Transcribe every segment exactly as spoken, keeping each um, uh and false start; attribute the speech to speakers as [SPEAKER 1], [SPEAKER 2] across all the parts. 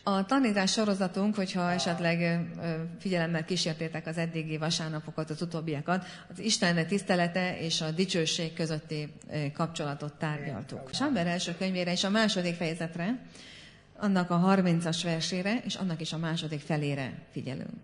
[SPEAKER 1] A tanítás sorozatunk, hogyha esetleg figyelemmel kísértétek az eddigi vasárnapokat, az utóbbiakat, az Isten tisztelete és a dicsőség közötti kapcsolatot tárgyaltuk. Sámuel első könyvére és a második fejezetre, annak a harmincas versére, és annak is a második felére figyelünk.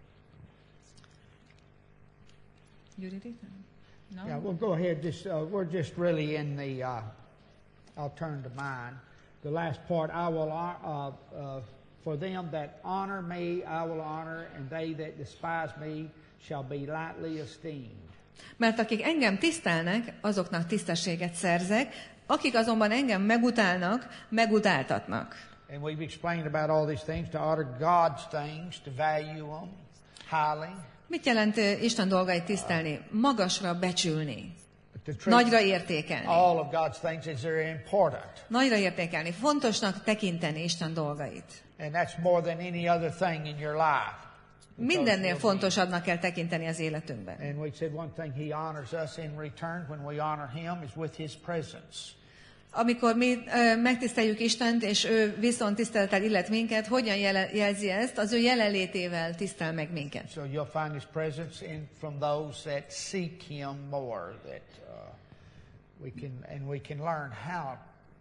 [SPEAKER 2] No? Yeah, we'll go ahead. Just uh, we're just really in the. Uh, I'll turn to mine. The last part. I will uh, uh, for them that honor me, I will honor, and they that despise me shall be lightly esteemed.
[SPEAKER 1] Mert akik engem tisztelnek, azoknak tisztességet szerzek, akik azonban engem megutálnak, megutáltatnak.
[SPEAKER 2] And we've explained about all these things, to honor God's things, to value them highly.
[SPEAKER 1] Mit jelent Isten dolgait tisztelni? Magasra becsülni. Nagyra értékelni.
[SPEAKER 2] All of God's things is very important.
[SPEAKER 1] Nagyra értékelni. Fontosnak tekinteni Isten dolgait.
[SPEAKER 2] And that's more than any other thing in your life.
[SPEAKER 1] Mindennél fontosabbnak kell tekinteni az életünkben.
[SPEAKER 2] And we said one thing he honors us in return when we honor him is with his presence.
[SPEAKER 1] Amikor mi uh, megtiszteljük Istent, és ő viszont tisztelettel illet minket, hogyan jele, jelzi ezt? Az ő jelenlétével tisztel meg minket.
[SPEAKER 2] So you'll find his presence in from those that seek him more, that uh, we can and we can learn how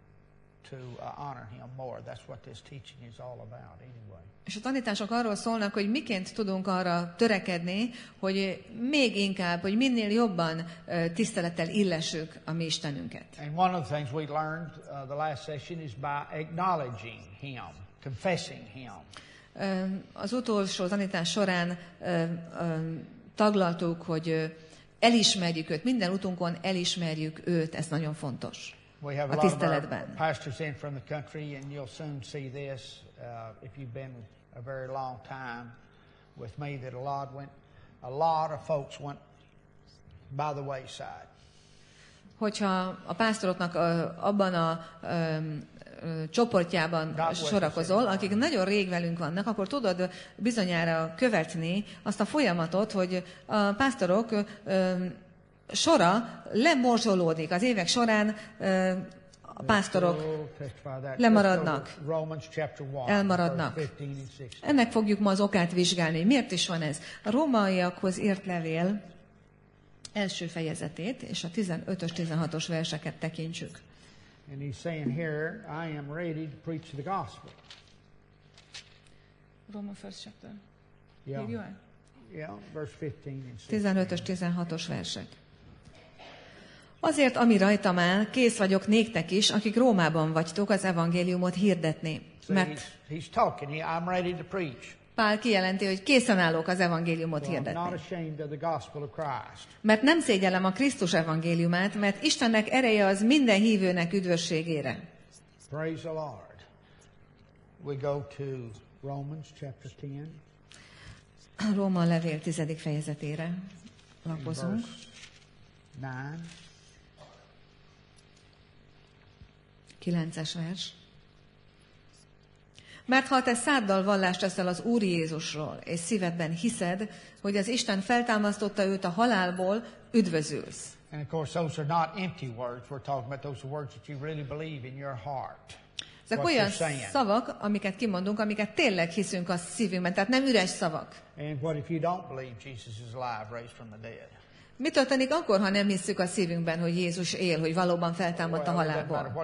[SPEAKER 2] to uh, honor him more. That's what this teaching is all about anyway.
[SPEAKER 1] És a tanítások arról szólnak, hogy miként tudunk arra törekedni, hogy még inkább, hogy minél jobban uh, tisztelettel illessük a mi Istenünket.
[SPEAKER 2] And one of the things we learned uh, the last session is by acknowledging him, confessing him.
[SPEAKER 1] Uh, az utolsó tanítás során uh, uh, taglaltuk, hogy uh, elismerjük őt, minden utunkon elismerjük őt, ez nagyon fontos.
[SPEAKER 2] We have a,
[SPEAKER 1] a
[SPEAKER 2] lot of our
[SPEAKER 1] tiszteletben.
[SPEAKER 2] pastors in from the country, and you'll soon see this uh, if you've been a very long time with me, that a lot went, a lot of folks went by the wayside.
[SPEAKER 1] Hogyha a pásztoroknak uh, abban a um, uh, csoportjában sorakozol, akik nagyon rég velünk vannak, akkor tudod bizonyára követni azt a folyamatot, hogy a pásztorok um, sora lemorzsolódik. Az évek során uh, a pásztorok lemaradnak, elmaradnak. Ennek fogjuk ma az okát vizsgálni. Miért is van ez? A rómaiakhoz írt levél első fejezetét és a tizenötös tizenhatos verseket tekintsük.
[SPEAKER 2] And he's saying here, I am ready to preach the gospel.
[SPEAKER 1] Roma first chapter.
[SPEAKER 2] Yeah. Yeah, verse fifteen and sixteen.
[SPEAKER 1] tizenötös tizenhatos versek. Azért, ami rajtam áll, kész vagyok néktek is, akik Rómában vagytok, az evangéliumot hirdetni. Mert
[SPEAKER 2] he's talking, I'm ready to preach.
[SPEAKER 1] Pál kijelenti, hogy készen állok az evangéliumot hirdetni. Mert nem szégyellem a Krisztus evangéliumát, mert Istennek ereje az minden hívőnek üdvösségére.
[SPEAKER 2] Praise the Lord. We go to Romans chapter ten.
[SPEAKER 1] Róma levél tizedik fejezetére lapozunk.
[SPEAKER 2] nine.
[SPEAKER 1] kilences vers. Mert ha te száddal vallást teszel az Úr Jézusról, és szívedben hiszed, hogy az Isten feltámasztotta őt a halálból, üdvözülsz.
[SPEAKER 2] And of course those are not empty words. We're talking about those words that you really believe in your heart.
[SPEAKER 1] Ezek olyan szavak, amiket kimondunk, amiket tényleg hiszünk a szívünkben, tehát nem üres szavak.
[SPEAKER 2] And what if you don't believe Jesus is alive, raised from the dead?
[SPEAKER 1] Mi történik akkor, ha nem hisszük a szívünkben, hogy Jézus él, hogy valóban feltámadt a halálból?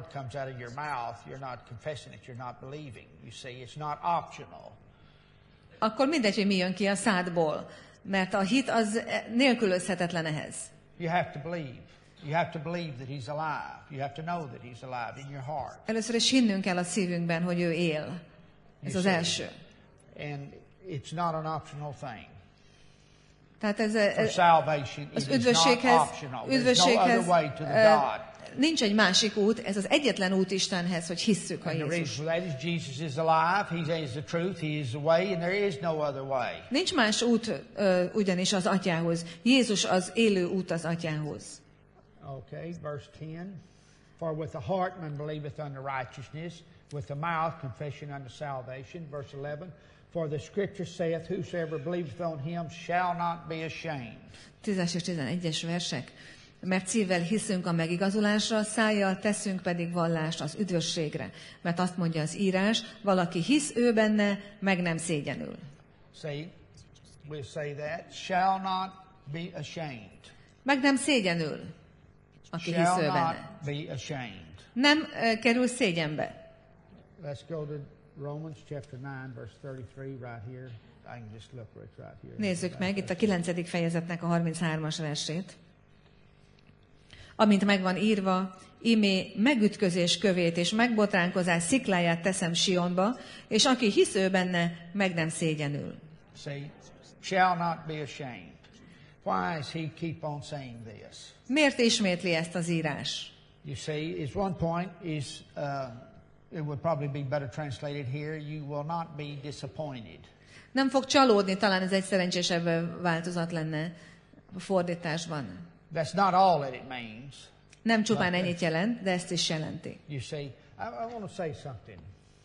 [SPEAKER 1] Akkor mindegy, hogy mi jön ki a szádból, mert a hit az nélkülözhetetlen ehhez.
[SPEAKER 2] You have to believe. You have to believe that he's alive. You have to know that he's alive in your heart.
[SPEAKER 1] Először is hinnünk kell a szívünkben, hogy ő él. Ez az első.
[SPEAKER 2] And it's not an optional thing.
[SPEAKER 1] Tehát ez, ez az üdvösséghez, üdvösséghez nincs egy másik út, ez az egyetlen út Istenhez, hogy hisszük a Jézus. Nincs más út ugyanis az Atyához. Jézus az élő út az Atyához.
[SPEAKER 2] Okay, verse ten. For with the heart man believeth unto righteousness, with the mouth confession unto salvation. Verse eleven. For the scripture saith, whosoever believeth on him shall not be ashamed.
[SPEAKER 1] tízes és tizenegyes versek. Mert szívvel hiszünk a megigazulásra, szájjal teszünk pedig vallást az üdvösségre. Mert azt mondja az írás, valaki hisz ő benne, meg nem szégyenül.
[SPEAKER 2] See, we'll say that. Shall not be ashamed.
[SPEAKER 1] Meg nem szégyenül, aki hisz
[SPEAKER 2] Shall
[SPEAKER 1] ő
[SPEAKER 2] not
[SPEAKER 1] benne.
[SPEAKER 2] be ashamed.
[SPEAKER 1] Nem uh, kerül szégyenbe.
[SPEAKER 2] Let's go to Romans chapter nine, verse thirty-three, right here. I can just look right, right here.
[SPEAKER 1] Nézzük meg itt a kilencedik fejezetnek a harminchármas versét. Amint megvan írva, imé megütközés kövét és megbotránkozás szikláját teszem Sionba, és aki hisz ő benne, meg nem szégyenül.
[SPEAKER 2] See, shall not be ashamed. Why does he keep on saying this?
[SPEAKER 1] Miért ismétli ezt az írás?
[SPEAKER 2] You see, is one point is, uh, it would probably be better translated here, you will not be disappointed.
[SPEAKER 1] Nem fog csalódni, talán ez egy szerencsésebb változat lenne a fordításban.
[SPEAKER 2] That's not all that it means.
[SPEAKER 1] Nem csupán ennyit jelent, de ezt is jelenti.
[SPEAKER 2] You see, I, I want to say something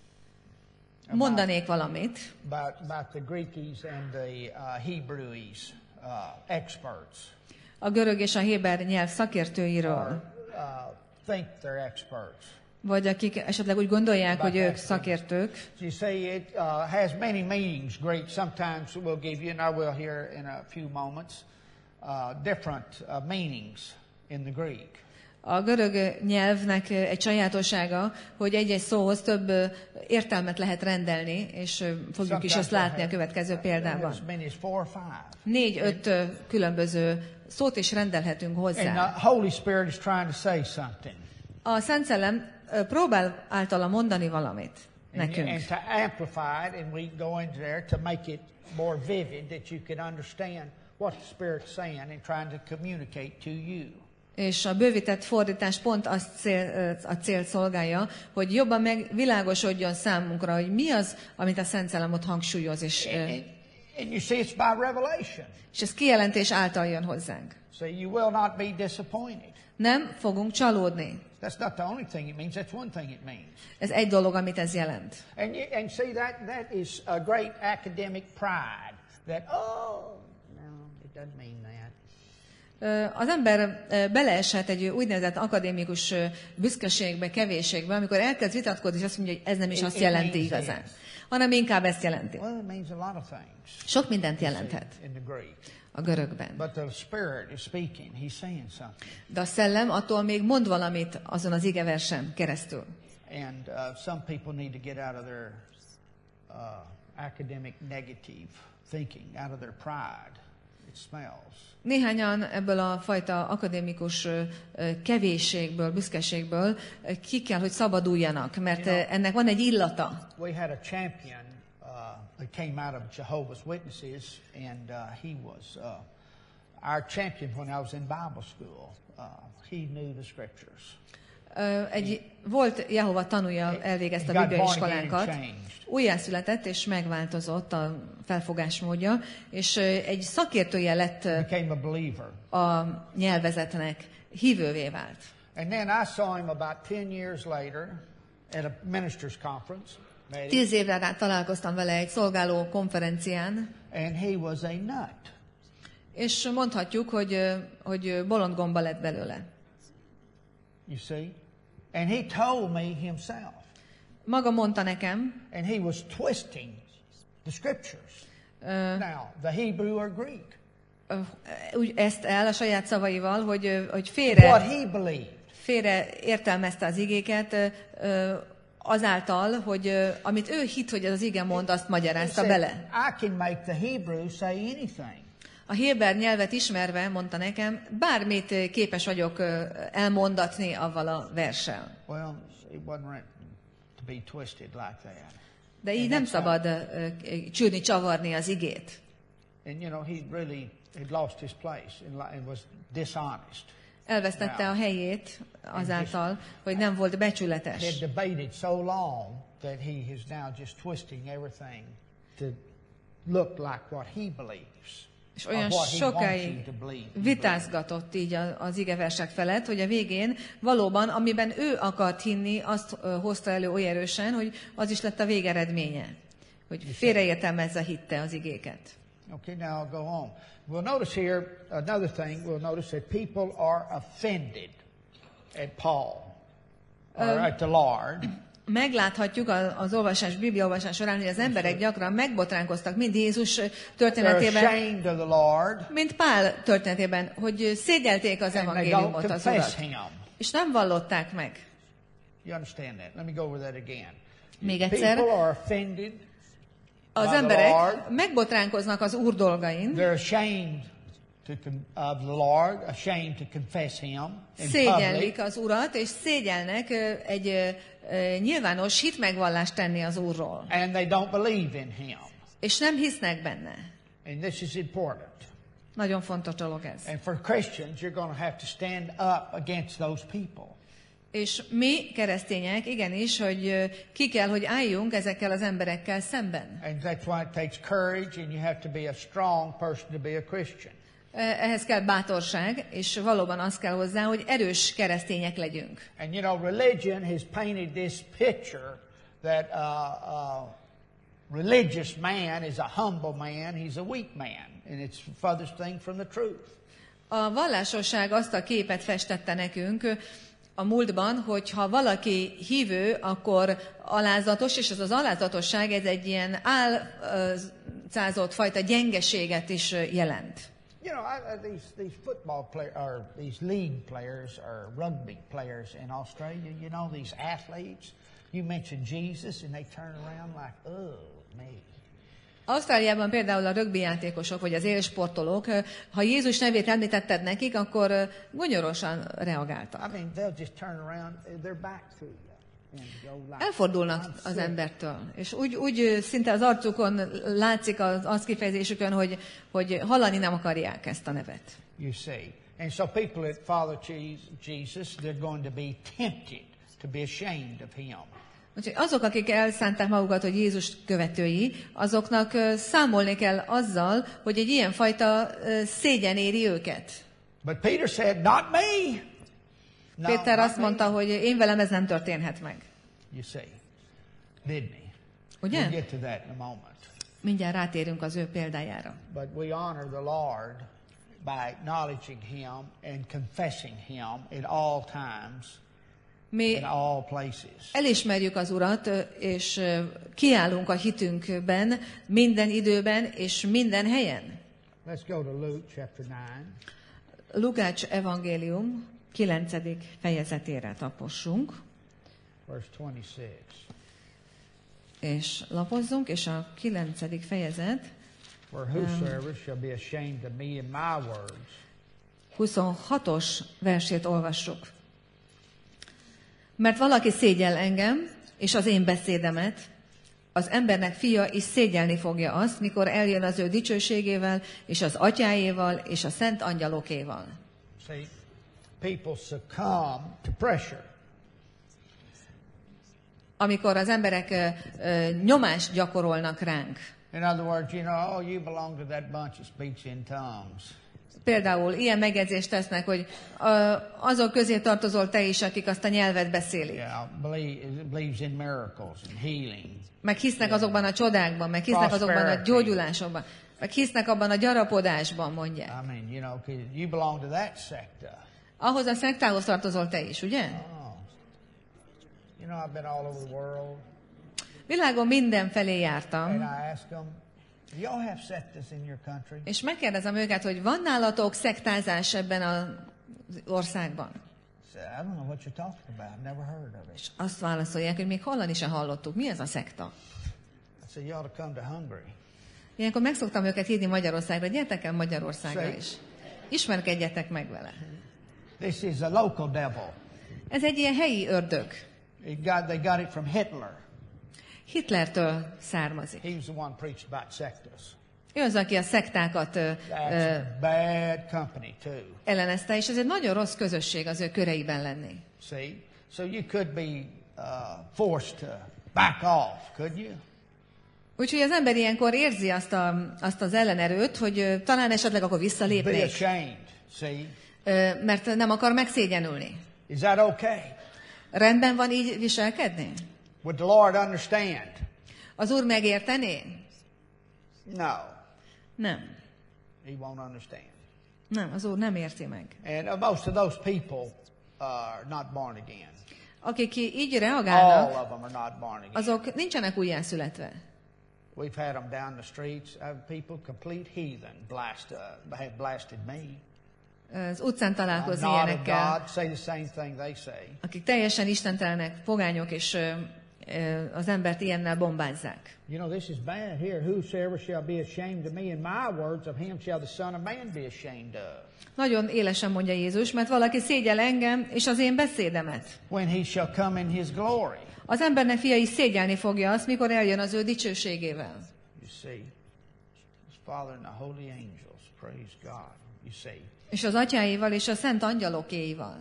[SPEAKER 1] Mondanék valamit
[SPEAKER 2] about, about the Greekies and the uh, Hebrewies uh, experts.
[SPEAKER 1] a görög és a héber nyelv
[SPEAKER 2] Or
[SPEAKER 1] szakértőiről,
[SPEAKER 2] uh, think they're experts.
[SPEAKER 1] vagy akik esetleg úgy gondolják, hogy ők szakértők.
[SPEAKER 2] You see, it uh, has many meanings. Greek. Sometimes we'll give you, and I will here in a few moments, uh, different uh, meanings in the Greek.
[SPEAKER 1] A görög nyelvnek egy sajátossága, hogy egy-egy szóhoz több értelmet lehet rendelni, és fogjuk is azt látni a következő példában. Négy-öt különböző szót is rendelhetünk
[SPEAKER 2] And the
[SPEAKER 1] hozzá.
[SPEAKER 2] Holy Spirit is trying to say something.
[SPEAKER 1] A Szent Szellem próbál általa mondani valamit
[SPEAKER 2] And,
[SPEAKER 1] nekünk.
[SPEAKER 2] and to amplify it, and we go into there to make it more vivid, that you can understand what the Spirit's saying and trying to communicate to you.
[SPEAKER 1] És a bővített fordítás pont azt cél, a célt szolgálja, hogy jobban megvilágosodjon számunkra, hogy mi az, amit a Szent Szellem ott hangsúlyoz, és,
[SPEAKER 2] And, and, and you see, it's by revelation.
[SPEAKER 1] és ez kijelentés által jön hozzánk.
[SPEAKER 2] So you will not be disappointed.
[SPEAKER 1] Nem fogunk csalódni.
[SPEAKER 2] That's not the only thing it means. That's one thing it means.
[SPEAKER 1] Ez egy dolog, amit ez jelent.
[SPEAKER 2] And you, and see that that is a great academic pride. That oh no, it doesn't mean that.
[SPEAKER 1] Az ember beleeshet egy úgynevezett akadémikus büszkeségbe, kevésségbe, amikor elkezd vitatkozni, és azt mondja, hogy ez nem is azt jelenti igazán, hanem inkább ezt jelenti.
[SPEAKER 2] Well, it means a lot of things.
[SPEAKER 1] Sok mindent jelenthet
[SPEAKER 2] In the Greek.
[SPEAKER 1] a görögben.
[SPEAKER 2] But the Spirit is speaking. He's saying something.
[SPEAKER 1] De a szellem attól még mond valamit azon az igeversen keresztül.
[SPEAKER 2] And uh, some people need to get out of their uh, academic negative thinking, out of their pride. It smells.
[SPEAKER 1] Néhányan ebből a fajta akadémikus kevésségből, büszkeségből ki kell, hogy szabaduljanak, mert ennek van egy illata.
[SPEAKER 2] We had a champion uh, that came out of Jehovah's Witnesses, and uh, he was uh, our champion when I was in Bible school. Uh, he knew the scriptures.
[SPEAKER 1] Egy volt Jehova tanúja, elvégezte a bibliai iskolánkat, újjászületett és megváltozott a felfogásmódja, és egy szakértője lett a nyelvezetnek, hívővé vált.
[SPEAKER 2] And then I saw him about ten years later at a ministers' conference.
[SPEAKER 1] Tíz évre rá találkoztam vele egy szolgáló konferencián.
[SPEAKER 2] And he was a nut.
[SPEAKER 1] És mondhatjuk, hogy, hogy bolondgomba lett belőle.
[SPEAKER 2] You see? And he told me himself.
[SPEAKER 1] Maga mondta nekem.
[SPEAKER 2] And he was twisting the scriptures. Uh, Now, the Hebrew or Greek.
[SPEAKER 1] Uh, úgy ezt el a saját szavaival, hogy, hogy félre,
[SPEAKER 2] What he believed.
[SPEAKER 1] félre értelmezte az igéket uh, azáltal, hogy uh, amit ő hitt, hogy az ige mond, azt magyarázta bele.
[SPEAKER 2] I can make the Hebrew say anything.
[SPEAKER 1] A héber nyelvet ismerve, mondta nekem, bármit képes vagyok elmondatni avval a verssel.
[SPEAKER 2] Well, it wasn't meant to be twisted like that.
[SPEAKER 1] De így nem szabad uh, csűrni, csavarni az igét.
[SPEAKER 2] And you know, he really had lost his place and was dishonest.
[SPEAKER 1] Elvesztette a helyét azáltal, hogy nem volt becsületes.
[SPEAKER 2] Had debated so long that he is now just twisting everything to look like what he believes.
[SPEAKER 1] És olyan sokáig vitázgatott így az igeversek felett, hogy a végén valóban, amiben ő akart hinni, azt hozta elő olyan erősen, hogy az is lett a végeredménye, hogy félreértelmezze hitte az igéket.
[SPEAKER 2] Okay, now I'll go on. We'll notice here another thing. We'll notice that people are offended at Paul or um, at the Lord.
[SPEAKER 1] Megláthatjuk az olvasás, Biblia olvasás során, hogy az emberek gyakran megbotránkoztak mind Jézus történetében, mint Pál történetében, hogy szégyelték az evangéliumot, az Urat, és nem vallották meg. Még egyszer, az emberek megbotránkoznak az Úr dolgain, szégyellik az Urat, és szégyelnek egy nyilvános hitmegvallást tenni az Úrról.
[SPEAKER 2] And they don't believe in him.
[SPEAKER 1] És nem hisznek benne.
[SPEAKER 2] And this is important.
[SPEAKER 1] Nagyon fontos dolog ez.
[SPEAKER 2] And for Christians, you're going to have to stand up against those people.
[SPEAKER 1] És mi keresztények, igenis, hogy ki kell, hogy álljunk ezekkel az emberekkel szemben.
[SPEAKER 2] And that's why it takes courage, and you have to be a strong person to be a Christian.
[SPEAKER 1] Ehhez kell bátorság, és valóban az kell hozzá, hogy erős keresztények legyünk.
[SPEAKER 2] And you know, religion has painted this picture that a uh, uh, religious man is a humble man, he's a weak man, and it's the furthest thing from the truth.
[SPEAKER 1] A vallásosság azt a képet festette nekünk a múltban, hogy ha valaki hívő, akkor alázatos, és ez az alázatosság, ez egy ilyen álcázott fajta gyengeséget is jelent.
[SPEAKER 2] You know, I, uh, these these football players, or these league players, or rugby players in Australia. You know, these athletes. You mention Jesus, and they turn around like, oh, me.
[SPEAKER 1] Ausztráliában például a rögbi játékosok, vagy az élsportolók, ha Jézus nevét említetted nekik, akkor gonyorosan reagáltak.
[SPEAKER 2] I mean, they'll just turn around, their back to you.
[SPEAKER 1] Elfordulnak az embertől, és úgy, úgy szinte az arcukon látszik az, az kifejezésükön, hogy, hogy hallani nem akarják ezt a nevet.
[SPEAKER 2] You see. And so people that follow Jesus, they're going to be tempted to be ashamed of him.
[SPEAKER 1] Úgyhogy azok, akik elszánták magukat, hogy Jézus követői, azoknak számolni kell azzal, hogy egy ilyen fajta szégyen éri őket.
[SPEAKER 2] But Peter said, not me. No,
[SPEAKER 1] Péter azt mondta, hogy én velem ez nem történhet meg.
[SPEAKER 2] You see, didn't he?
[SPEAKER 1] Ugye?
[SPEAKER 2] We'll get to that in a moment.
[SPEAKER 1] Mindjárt rátérünk az ő példájára.
[SPEAKER 2] But we honor the Lord by acknowledging him and confessing him in all times,
[SPEAKER 1] mi
[SPEAKER 2] in all places.
[SPEAKER 1] Elismerjük az Urat, és kiállunk a hitünkben minden időben és minden helyen.
[SPEAKER 2] Let's go to Luke chapter nine.
[SPEAKER 1] Lukács evangélium kilencedik fejezetére tapossunk.
[SPEAKER 2] Verse twenty-six.
[SPEAKER 1] És lapozzunk, és a kilencedik fejezet
[SPEAKER 2] For whosoever shall be ashamed of me and my words.
[SPEAKER 1] huszonhatos versét olvassuk. Mert valaki szégyel engem, és az én beszédemet, az embernek fia is szégyelni fogja azt, mikor eljön az ő dicsőségével, és az atyáéval, és a szent angyalokéval.
[SPEAKER 2] See, people succumb to pressure.
[SPEAKER 1] Amikor az emberek uh, uh, nyomást gyakorolnak ránk.
[SPEAKER 2] In other words, you know, oh, you belong to that bunch that speaks in tongues.
[SPEAKER 1] Például ilyen megjegyzést tesznek, hogy uh, azok közé tartozol te is, akik azt a nyelvet beszélik.
[SPEAKER 2] Yeah, believes in miracles and healing.
[SPEAKER 1] Meg hisznek azokban a csodákban, meg hisznek azokban a gyógyulásokban, meg hisznek abban a gyarapodásban, mondják.
[SPEAKER 2] I mean, you know, you belong to that sector.
[SPEAKER 1] Ahhoz a szektához tartozol te is, ugye?
[SPEAKER 2] Oh. You know, I've been all over the world.
[SPEAKER 1] Világon mindenfelé jártam.
[SPEAKER 2] And I ask them, do y'all have sectas in your country?
[SPEAKER 1] És megkérdezem őket, hogy van nálatok szektázás ebben az országban?
[SPEAKER 2] I don't know what you're talking about. I've never heard of it.
[SPEAKER 1] És azt válaszolják, hogy még hallani sem hallottuk. Mi ez a szekta?
[SPEAKER 2] I said, you ought to come to Hungary.
[SPEAKER 1] Ilyenkor meg szoktam őket hívni Magyarországra. Gyertek el Magyarországra
[SPEAKER 2] Say,
[SPEAKER 1] is. Ismerkedjetek meg vele.
[SPEAKER 2] This is a local devil.
[SPEAKER 1] Ez egy ilyen helyi ördög.
[SPEAKER 2] It got, they got it from Hitler.
[SPEAKER 1] Hitlertől származik.
[SPEAKER 2] He was the one preached about sectas.
[SPEAKER 1] Ő az, aki a szektákat ö,
[SPEAKER 2] That's a bad company too.
[SPEAKER 1] ellenezte, és ez egy nagyon rossz közösség az ő köreiben lenni.
[SPEAKER 2] See? So you could be uh, forced to back off, could you?
[SPEAKER 1] Úgyhogy az ember ilyenkor érzi azt, a, azt az ellenerőt, hogy ö, talán esetleg akkor
[SPEAKER 2] Be
[SPEAKER 1] visszalépnék,
[SPEAKER 2] ashamed, see?
[SPEAKER 1] ö, mert nem akar megszégyenülni.
[SPEAKER 2] Is that okay?
[SPEAKER 1] Rendben van így viselkedni?
[SPEAKER 2] Would the Lord understand?
[SPEAKER 1] Az Úr megértené?
[SPEAKER 2] No.
[SPEAKER 1] Nem.
[SPEAKER 2] He won't understand.
[SPEAKER 1] Nem, az Úr nem érti meg.
[SPEAKER 2] And most of those people are not born again.
[SPEAKER 1] Akik így
[SPEAKER 2] All
[SPEAKER 1] reagálnak,
[SPEAKER 2] of them are not born again.
[SPEAKER 1] azok nincsenek újjászületve.
[SPEAKER 2] We've had them down the streets. Have people complete heathen blast, uh, have blasted me.
[SPEAKER 1] Az utcán
[SPEAKER 2] I'm
[SPEAKER 1] találkozni
[SPEAKER 2] not of
[SPEAKER 1] ilyenekkel,
[SPEAKER 2] God. Say the same thing they say.
[SPEAKER 1] akik teljesen istentelenek, pogányok, és ö, ö, az embert ilyennel bombázzák.
[SPEAKER 2] You know, this is bad here. Whosoever shall be ashamed of me and my words, of him shall the Son of Man be ashamed of.
[SPEAKER 1] Nagyon élesen mondja Jézus, mert valaki szégyel engem, és az én beszédemet.
[SPEAKER 2] When he shall come in his glory.
[SPEAKER 1] Az embernek fia is szégyelni fogja azt, mikor eljön az ő dicsőségével.
[SPEAKER 2] You see, his Father and the holy angels, praise God. You see.
[SPEAKER 1] És az atyáival és a szent angyalokéival.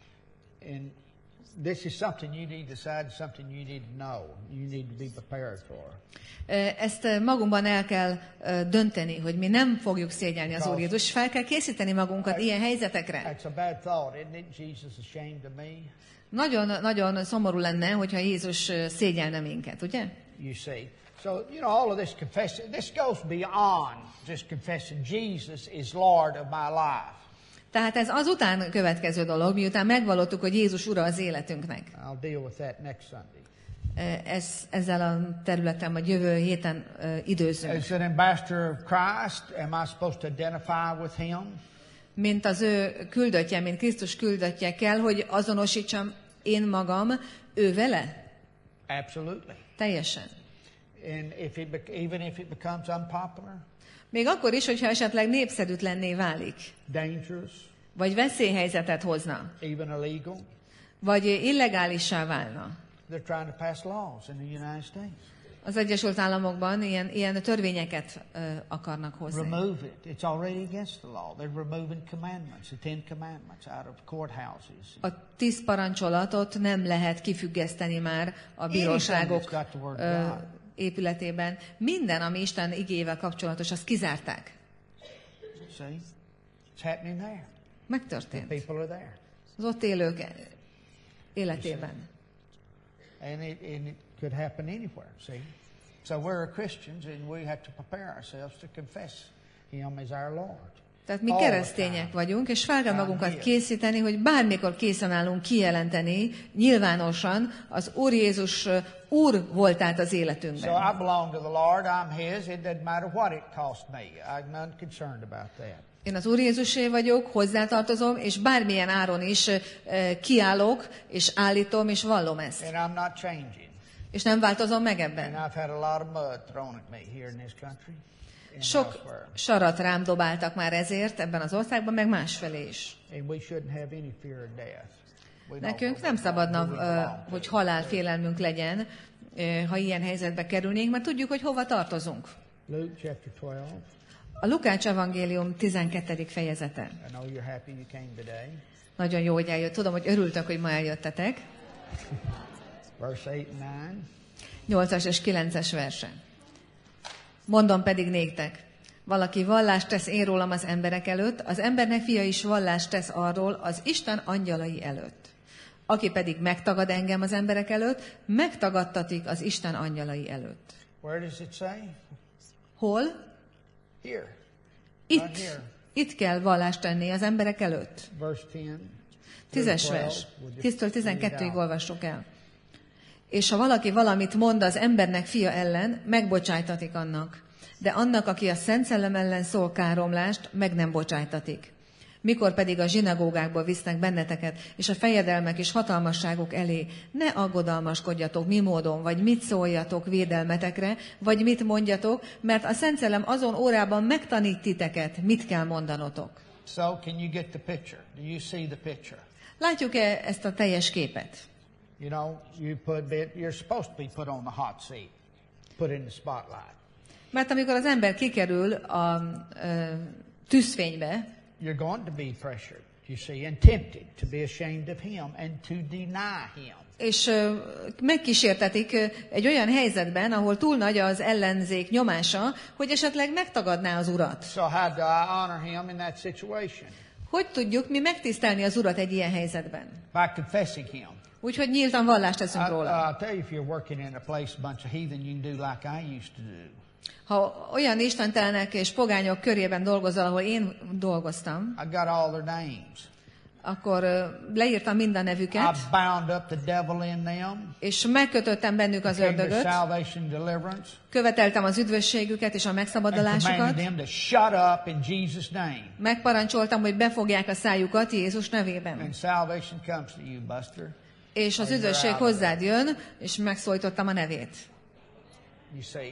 [SPEAKER 2] And this is something you need to decide, something you need to know, you need to be prepared for.
[SPEAKER 1] Ezt magunkban el kell dönteni, hogy mi nem fogjuk szégyelni az Úr Jézus, fel kell készíteni magunkat ilyen helyzetekre.
[SPEAKER 2] That's a bad thought, isn't it? Jesus ashamed of me.
[SPEAKER 1] Nagyon, nagyon szomorú lenne, hogyha Jézus szégyelne minket, ugye?
[SPEAKER 2] You see. So, you know, all of this confession, this goes beyond just confessing Jesus is Lord of my life.
[SPEAKER 1] Tehát ez azután következő dolog, miután megvallottuk, hogy Jézus ura az életünknek.
[SPEAKER 2] I'll deal with that next Sunday.
[SPEAKER 1] Ez, ezzel a területen majd jövő héten uh, időzünk.
[SPEAKER 2] As an ambassador of Christ, am I supposed to identify with him?
[SPEAKER 1] Mint az ő küldöttje, mint Krisztus küldöttje kell, hogy azonosítsam én magam ő vele?
[SPEAKER 2] Absolutely.
[SPEAKER 1] Teljesen.
[SPEAKER 2] And if it, even if it becomes unpopular,
[SPEAKER 1] még akkor is, hogyha esetleg népszerűtlenné válik,
[SPEAKER 2] dangerous,
[SPEAKER 1] vagy veszélyhelyzetet hozna,
[SPEAKER 2] even illegal,
[SPEAKER 1] vagy illegálissá válna.
[SPEAKER 2] They're trying to pass laws in the United States.
[SPEAKER 1] Az Egyesült Államokban ilyen, ilyen törvényeket uh, akarnak hozni.
[SPEAKER 2] Remove it. It's already against the law. They're removing commandments, the Ten Commandments, out of courthouses.
[SPEAKER 1] A tíz parancsolatot nem lehet kifüggeszteni már a bíróságok uh, épületében. Minden, ami Isten igével kapcsolatos, azt kizárták.
[SPEAKER 2] See? It's happening there.
[SPEAKER 1] Megtörtént.
[SPEAKER 2] The people are there.
[SPEAKER 1] Az ott élők életében.
[SPEAKER 2] And it, and it could happen anywhere, see? So we're Christians and we have to prepare ourselves to confess Him as our Lord.
[SPEAKER 1] Tehát mi keresztények vagyunk, és fel kell magunkat készíteni, hogy bármikor készen állunk kijelenteni nyilvánosan az Úr Jézus Úr voltát az életünkben.
[SPEAKER 2] So I belong to the Lord, I'm His, it doesn't matter what it cost me. I'm not concerned about that.
[SPEAKER 1] Én az Úr Jézusé vagyok, hozzátartozom, és bármilyen áron is uh, kiállok, és állítom, és vallom ezt.
[SPEAKER 2] And I'm not changing.
[SPEAKER 1] És nem változom meg ebben.
[SPEAKER 2] And I've had a lot of mud thrown at me here in this country.
[SPEAKER 1] Sok sarat rám dobáltak már ezért ebben az országban, meg másfelé is. Nekünk nem szabadna, uh, hogy halálfélelmünk legyen, uh, ha ilyen helyzetbe kerülnénk, mert tudjuk, hogy hova tartozunk. A Lukács evangélium tizenkettedik fejezete. Nagyon jó, hogy eljött. Tudom, hogy örültök, hogy ma eljöttetek. nyolcas és kilences verse. Mondom pedig néktek, valaki vallást tesz én rólam az emberek előtt, az embernek fia is vallást tesz arról az Isten angyalai előtt. Aki pedig megtagad engem az emberek előtt, megtagadtatik az Isten angyalai előtt.
[SPEAKER 2] Where does it say?
[SPEAKER 1] Hol?
[SPEAKER 2] Here.
[SPEAKER 1] Itt.
[SPEAKER 2] Right here.
[SPEAKER 1] Itt kell vallást tenni az emberek előtt.
[SPEAKER 2] Verse ten.
[SPEAKER 1] Tízes vers. Tíztől tizenkettőig olvassuk el. És ha valaki valamit mond az embernek fia ellen, megbocsájtatik annak. De annak, aki a Szent Szellem ellen szól káromlást, meg nem bocsájtatik. Mikor pedig a zsinagógákból visznek benneteket, és a fejedelmek és hatalmasságok elé, ne aggodalmaskodjatok, mi módon, vagy mit szóljatok védelmetekre, vagy mit mondjatok, mert a Szent Szellem azon órában megtanít titeket, mit kell mondanotok.
[SPEAKER 2] So, can you get the picture? Do you see the picture?
[SPEAKER 1] Látjuk-e ezt a teljes képet?
[SPEAKER 2] You know, you put, you're supposed to be put on the hot seat, put in the spotlight.
[SPEAKER 1] Mert amikor az ember kikerül a uh, tűzfénybe,
[SPEAKER 2] you're going to be pressured, you see, and tempted to be ashamed of Him and to deny Him.
[SPEAKER 1] És uh, megkísértetik uh, egy olyan helyzetben, ahol túl nagy az ellenzék nyomása, hogy esetleg megtagadná az Urat.
[SPEAKER 2] So how do I honor Him in that situation?
[SPEAKER 1] Hogy tudjuk mi megtisztelni az Urat egy ilyen helyzetben?
[SPEAKER 2] By confessing Him.
[SPEAKER 1] Úgyhogy nyíltan vallást teszünk
[SPEAKER 2] I,
[SPEAKER 1] róla.
[SPEAKER 2] I'll tell you, if you're working in a place, a bunch of heathen, you can do like I used to do.
[SPEAKER 1] Ha olyan istentelenek és pogányok körében dolgozol, ahol én dolgoztam,
[SPEAKER 2] I got all their names.
[SPEAKER 1] akkor uh, leírtam minden nevüket,
[SPEAKER 2] I bound up the devil in them.
[SPEAKER 1] és megkötöttem bennük az
[SPEAKER 2] Came to
[SPEAKER 1] ördögöt,
[SPEAKER 2] salvation, deliverance.
[SPEAKER 1] követeltem az üdvösségüket és a
[SPEAKER 2] And
[SPEAKER 1] megszabadulásukat,
[SPEAKER 2] commanded them to shut up in Jesus' name.
[SPEAKER 1] megparancsoltam, hogy befogják a szájukat Jézus nevében.
[SPEAKER 2] And salvation comes to you, Buster.
[SPEAKER 1] És az üdvösség hozzád jön, és megszólítottam a nevét.
[SPEAKER 2] You see?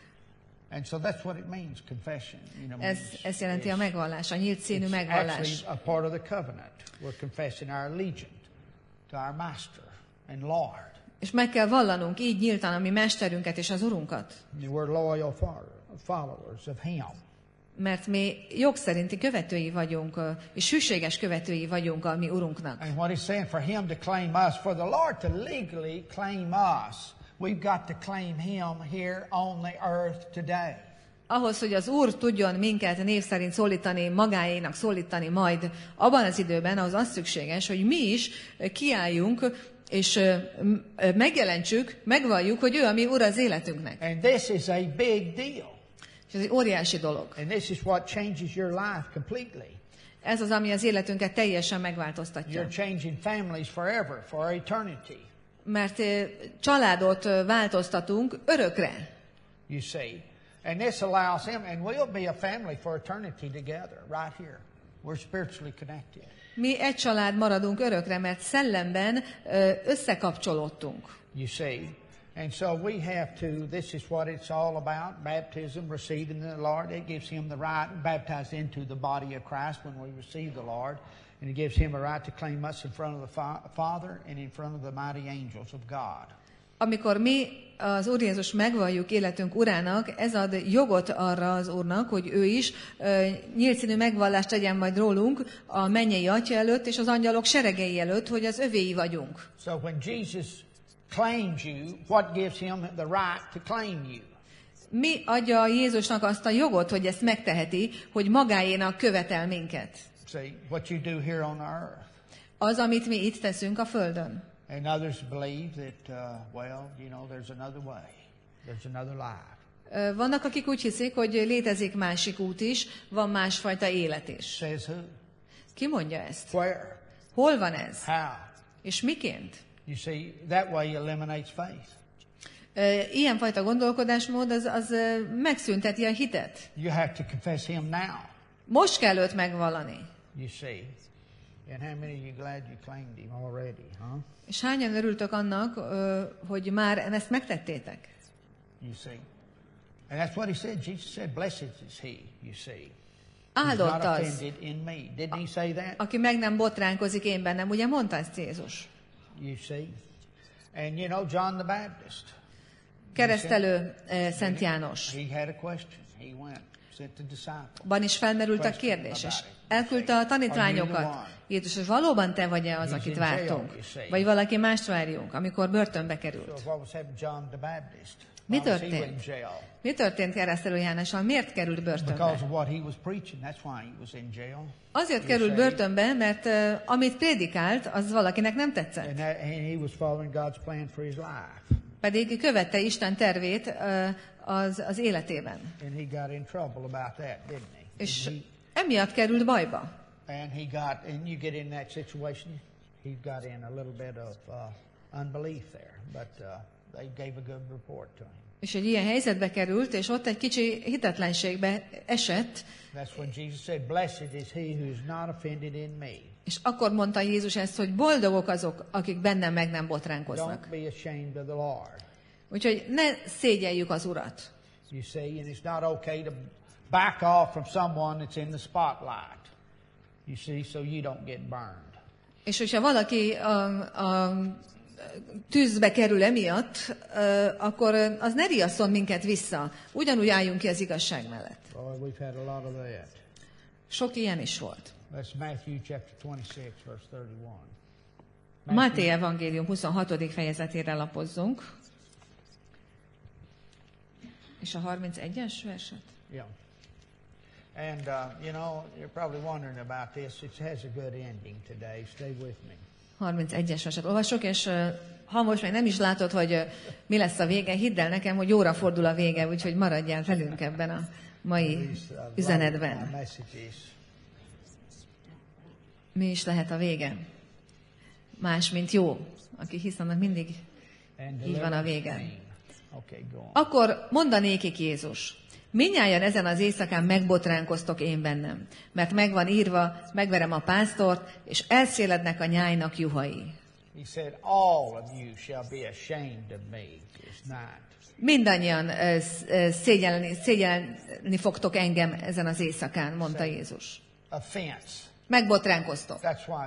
[SPEAKER 2] And so that's what it means, confession. You know,
[SPEAKER 1] Ez,
[SPEAKER 2] means-
[SPEAKER 1] ez jelenti a megvallás, a nyílt színű
[SPEAKER 2] It's
[SPEAKER 1] megvallás.
[SPEAKER 2] actually a part of the covenant. We're confessing our allegiance to our Master and Lord.
[SPEAKER 1] És meg kell vallanunk így nyíltan a mi mesterünket és az Urunkat.
[SPEAKER 2] We're loyal followers of Him.
[SPEAKER 1] Mert mi jogszerinti követői vagyunk, és hűséges követői vagyunk a mi Urunknak.
[SPEAKER 2] And what He's saying, for Him to claim us, for the Lord to legally claim us, we've got to claim Him here on the earth today.
[SPEAKER 1] Ahhoz, hogy az Úr tudjon minket név szerint szólítani, magáénak szólítani majd abban az időben, az az szükséges, hogy mi is kiálljunk, és megjelentsük, megvalljuk, hogy ő a mi Úr az életünknek.
[SPEAKER 2] And this is a big deal.
[SPEAKER 1] És ez egy óriási dolog.
[SPEAKER 2] And this is what changes your life completely.
[SPEAKER 1] Ez az, ami az életünket teljesen megváltoztatja.
[SPEAKER 2] You're changing families forever, for eternity.
[SPEAKER 1] Mert családot változtatunk örökre.
[SPEAKER 2] You see. And this allows Him, and we'll be a family for eternity together, right here. We're spiritually connected.
[SPEAKER 1] Mi egy család maradunk örökre, mert szellemben ö, összekapcsolódtunk.
[SPEAKER 2] You see. And so we have to, this is what it's all about, baptism, receiving the Lord. It gives Him the right, baptized into the body of Christ when we receive the Lord. And it gives Him a right to claim us in front of the fa- Father and in front of the mighty angels of God.
[SPEAKER 1] Amikor mi az Úr Jézus megvalljuk életünk urának, ez ad jogot arra az Úrnak, hogy ő is ö, nyílt színű megvallást tegyen majd rólunk a mennyei Atya előtt és az angyalok seregei előtt, hogy az övéi vagyunk.
[SPEAKER 2] So when Jesus claims you, what gives Him the right to claim you?
[SPEAKER 1] Mi adja Jézusnak azt a jogot, hogy ezt megteheti, hogy magáénak követel minket?
[SPEAKER 2] See, what you do here on earth.
[SPEAKER 1] Az, amit mi itt teszünk a Földön.
[SPEAKER 2] And others believe that, uh, well, you know, there's another way. There's another life.
[SPEAKER 1] Vannak, akik úgy hiszik, hogy létezik másik út is, van másfajta élet is.
[SPEAKER 2] Says who?
[SPEAKER 1] Ki mondja ezt?
[SPEAKER 2] Where?
[SPEAKER 1] Hol van ez?
[SPEAKER 2] How?
[SPEAKER 1] És miként?
[SPEAKER 2] You see, that way eliminates faith.
[SPEAKER 1] Ilyenfajta gondolkodásmód az, az megszünteti a hitet.
[SPEAKER 2] You have to confess Him now.
[SPEAKER 1] Most kell őt megvallani.
[SPEAKER 2] You see. And how many of you glad you claimed Him already, huh?
[SPEAKER 1] És hányan örültök annak, hogy már ezt megtettétek?
[SPEAKER 2] You see. And that's what He said. Jesus said, blessed is He, you see.
[SPEAKER 1] Áldott
[SPEAKER 2] He's not
[SPEAKER 1] az,
[SPEAKER 2] offended in me. Didn't He say that?
[SPEAKER 1] aki meg nem botránkozik én bennem. Ugye mondta ezt Jézus?
[SPEAKER 2] You see. And you know John the Baptist.
[SPEAKER 1] Keresztelő Szent János.
[SPEAKER 2] He had a question. He went, sent the disciples.
[SPEAKER 1] Ban is felmerült a kérdés, és elküldte a tanítványokat. Jézus, hogy valóban te vagy-e az, akit vártunk? Vagy valaki mást várjunk, amikor börtönbe került?
[SPEAKER 2] So what was happening to John the Baptist?
[SPEAKER 1] Mi
[SPEAKER 2] Why was he
[SPEAKER 1] történt?
[SPEAKER 2] in jail?
[SPEAKER 1] Mi történt Keresztelő Jánossal? Miért került börtönbe?
[SPEAKER 2] Because of what he was preaching. That's why he was in jail.
[SPEAKER 1] Azért került börtönbe, mert uh, amit prédikált, az valakinek nem tetszett.
[SPEAKER 2] And, that, and he was following God's plan for his life.
[SPEAKER 1] Pedig követte Isten tervét uh, az, az életében.
[SPEAKER 2] And he got in trouble about that, didn't he?
[SPEAKER 1] És
[SPEAKER 2] And
[SPEAKER 1] emiatt került bajba.
[SPEAKER 2] he, and he got, and you get in that situation, he got in a little bit of uh, unbelief there. But uh, they gave a good report to him.
[SPEAKER 1] És egy ilyen helyzetbe került, és ott egy kicsi hitetlenségbe esett,
[SPEAKER 2] That's when Jesus said, blessed is he who is not offended in me.
[SPEAKER 1] és akkor mondta Jézus ezt, hogy boldogok azok, akik bennem meg nem botránkoznak.
[SPEAKER 2] Don't be ashamed of the Lord.
[SPEAKER 1] Úgyhogy ne szégyeljük az Urat.
[SPEAKER 2] You see, and it's not okay to back off from someone that's in the spotlight. You see, so you don't get burned.
[SPEAKER 1] És hogyha valaki a, a tűzbe kerül emiatt, akkor az ne riasszon minket vissza. Ugyanúgy álljunk ki az igazság mellett.
[SPEAKER 2] Boy, we've had a lot of that.
[SPEAKER 1] Sok ilyen is volt.
[SPEAKER 2] That's Matthew chapter twenty-six, verse thirty-one.
[SPEAKER 1] Máté evangélium huszonhatodik fejezetére lapozzunk. És a harmincegyes verset?
[SPEAKER 2] Yeah. And, uh, you know, you're probably wondering about this. It has a good ending today. Stay with me.
[SPEAKER 1] harmincegyes verset olvasok, és uh, ha most még nem is látod, hogy uh, mi lesz a vége, hidd el nekem, hogy jóra fordul a vége, úgyhogy maradjál velünk ebben a mai üzenetben. Mi is lehet a vége? Más, mint jó. Aki hisz, annak mindig így van a vége. Akkor mondanékik Jézus: mindnyájan ezen az éjszakán megbotránkoztok én bennem, mert megvan írva, megverem a pásztort, és elszélednek a nyájnak juhai. Mindannyian uh, szégyelni, szégyelni fogtok engem ezen az éjszakán, mondta Jézus. Megbotránkoztok.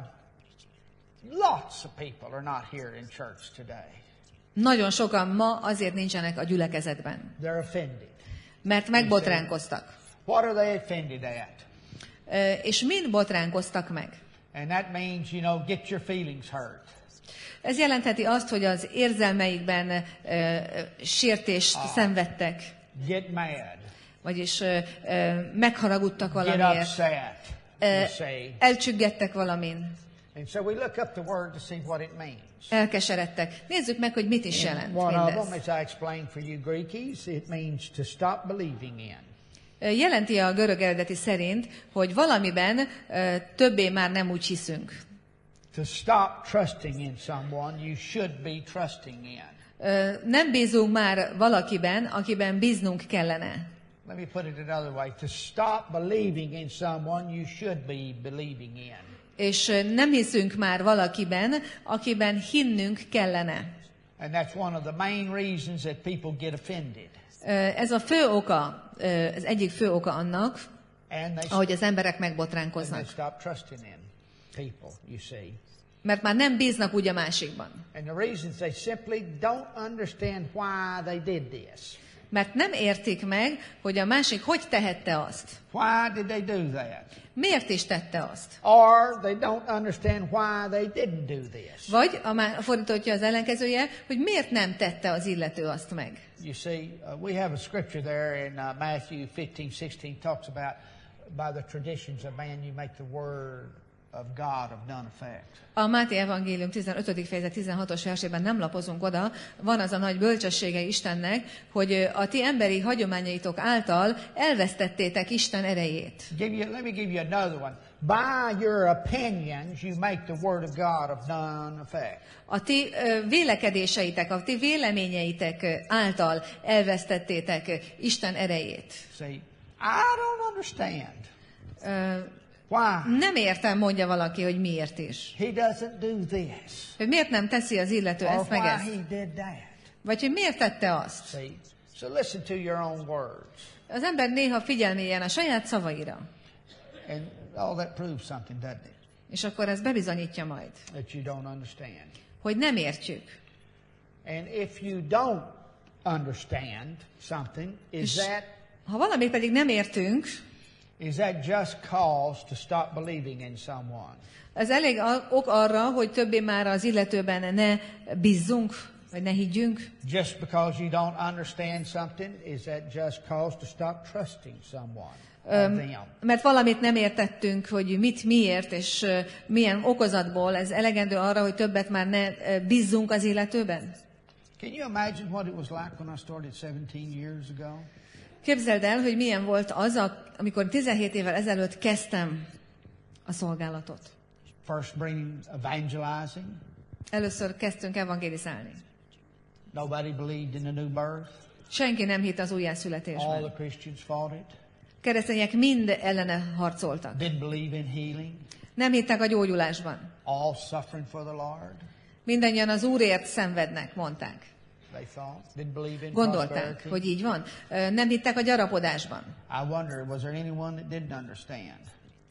[SPEAKER 2] Lots of people are not here in church today.
[SPEAKER 1] Nagyon sokan ma azért nincsenek a gyülekezetben.
[SPEAKER 2] They're offended.
[SPEAKER 1] Mert megbotránkoztak.
[SPEAKER 2] What are they offended at?
[SPEAKER 1] Uh, és mind botránkoztak meg?
[SPEAKER 2] And that means, you know, get your feelings hurt.
[SPEAKER 1] Ez jelentheti azt, hogy az érzelmeikben uh, sértést uh, szenvedtek.
[SPEAKER 2] Get mad.
[SPEAKER 1] Vagyis uh, uh, megharagudtak valamiért.
[SPEAKER 2] Get upset,
[SPEAKER 1] uh,
[SPEAKER 2] you say.
[SPEAKER 1] Elcsüggettek valamin.
[SPEAKER 2] And so we look up the word to see what it means.
[SPEAKER 1] Elkeseredtek. Nézzük meg, hogy mit is jelent
[SPEAKER 2] One
[SPEAKER 1] mindez.
[SPEAKER 2] of them, as I explained for you Greekies, it means to stop believing in.
[SPEAKER 1] Jelenti a görög eredeti szerint, hogy valamiben uh, többé már nem úgy hiszünk.
[SPEAKER 2] To stop trusting in someone you should be trusting in.
[SPEAKER 1] Uh, nem bízunk már valakiben, akiben bíznunk kellene.
[SPEAKER 2] Let me put it another way. To stop believing in someone you should be believing in.
[SPEAKER 1] És nem hiszünk már valakiben, akiben hinnünk kellene.
[SPEAKER 2] And that's one of the main reasons that people get offended.
[SPEAKER 1] Ez a fő oka, ez egyik fő oka annak, ahogy az emberek megbotránkoznak.
[SPEAKER 2] Stop trusting in people, you see.
[SPEAKER 1] Mert már nem bíznak úgy a másikban.
[SPEAKER 2] And the reasons they simply don't understand why they did this.
[SPEAKER 1] Mert nem értik meg, hogy a másik hogy tehette azt.
[SPEAKER 2] Why did they do that?
[SPEAKER 1] Miért is tette azt?
[SPEAKER 2] Or they don't understand why they didn't do this.
[SPEAKER 1] Vagy a, má- a fordítottja az ellenkezője, hogy miért nem tette az illető azt meg.
[SPEAKER 2] You see, uh, we have a scripture there in uh, Matthew fifteen sixteen talks about by the traditions of man you make the word of God of none effect.
[SPEAKER 1] A Máté evangélium tizenötödik fejezet tizenhatos versében nem lapozunk oda, van az a nagy bölcsessége Istennek, hogy a ti emberi hagyományaitok által elvesztettétek Isten erejét.
[SPEAKER 2] Give you, let me give you another one. By your opinions you make the word of God of none effect.
[SPEAKER 1] A ti ö, vélekedéseitek, a ti véleményeitek által elvesztettétek Isten erejét.
[SPEAKER 2] See, I don't understand.
[SPEAKER 1] Ö,
[SPEAKER 2] Why?
[SPEAKER 1] Nem értem, mondja valaki, hogy miért is.
[SPEAKER 2] He doesn't do this.
[SPEAKER 1] Hogy miért nem teszi az illető
[SPEAKER 2] Or
[SPEAKER 1] ezt meg
[SPEAKER 2] why
[SPEAKER 1] ezt?
[SPEAKER 2] he did that.
[SPEAKER 1] Vagy hogy miért tette azt?
[SPEAKER 2] See, so listen to your own words.
[SPEAKER 1] Az ember néha figyelméljen a saját szavaira.
[SPEAKER 2] And all that proves something, doesn't it?
[SPEAKER 1] És akkor ez bebizonyítja majd,
[SPEAKER 2] That you don't understand.
[SPEAKER 1] hogy nem értjük.
[SPEAKER 2] And if you don't understand something, is
[SPEAKER 1] És
[SPEAKER 2] that
[SPEAKER 1] ha valamit pedig nem értünk,
[SPEAKER 2] is that just cause to stop believing in someone?
[SPEAKER 1] ez elég ok arra, hogy többé már az illetőben ne bízzunk, vagy ne higgyünk.
[SPEAKER 2] Just because you don't understand something, is that just cause to stop trusting someone?
[SPEAKER 1] Öm, mert valamit nem értettünk, hogy mit, miért, és uh, milyen okozatból, ez elegendő arra, hogy többet már ne uh, bízzunk az illetőben?
[SPEAKER 2] Can you imagine what it was like when I started seventeen years ago?
[SPEAKER 1] Képzeld el, hogy milyen volt az, amikor tizenhét évvel ezelőtt kezdtem a szolgálatot.
[SPEAKER 2] First bringing evangelizing.
[SPEAKER 1] Először kezdtünk evangélizálni.
[SPEAKER 2] Nobody believed in the new birth.
[SPEAKER 1] Senki nem hitt az
[SPEAKER 2] All
[SPEAKER 1] újjászületésben.
[SPEAKER 2] the Christians fought it.
[SPEAKER 1] Keresztények mind ellene harcoltak.
[SPEAKER 2] Didn't believe in healing.
[SPEAKER 1] Nem hittek a gyógyulásban.
[SPEAKER 2] All suffering for the Lord.
[SPEAKER 1] Mindannyian az Úrért szenvednek, mondták.
[SPEAKER 2] They thought. Didn't believe in
[SPEAKER 1] Gondolták,
[SPEAKER 2] prosperity.
[SPEAKER 1] hogy így van. Ö, Nem hittek a gyarapodásban.
[SPEAKER 2] I wonder, was there anyone that didn't understand?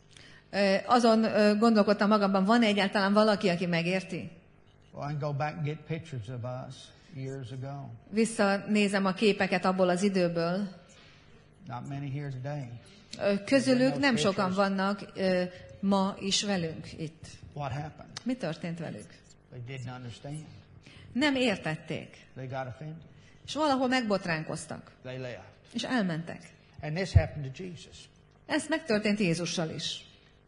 [SPEAKER 1] Ö, Azon ö, gondolkodtam magamban, van egyáltalán valaki, aki megérti?
[SPEAKER 2] Well, I can go back and get pictures of us years ago.
[SPEAKER 1] Visszanézem a képeket abból az időből.
[SPEAKER 2] Not many here today.
[SPEAKER 1] Ö, Közülük nem sokan vannak ö, ma is velünk itt.
[SPEAKER 2] What happened?
[SPEAKER 1] Mi történt velük?
[SPEAKER 2] They didn't understand.
[SPEAKER 1] Nem értették.
[SPEAKER 2] They got offended.
[SPEAKER 1] És valahol megbotránkoztak.
[SPEAKER 2] They left.
[SPEAKER 1] És elmentek.
[SPEAKER 2] And this happened to Jesus.
[SPEAKER 1] Ez megtörtént Jézussal is.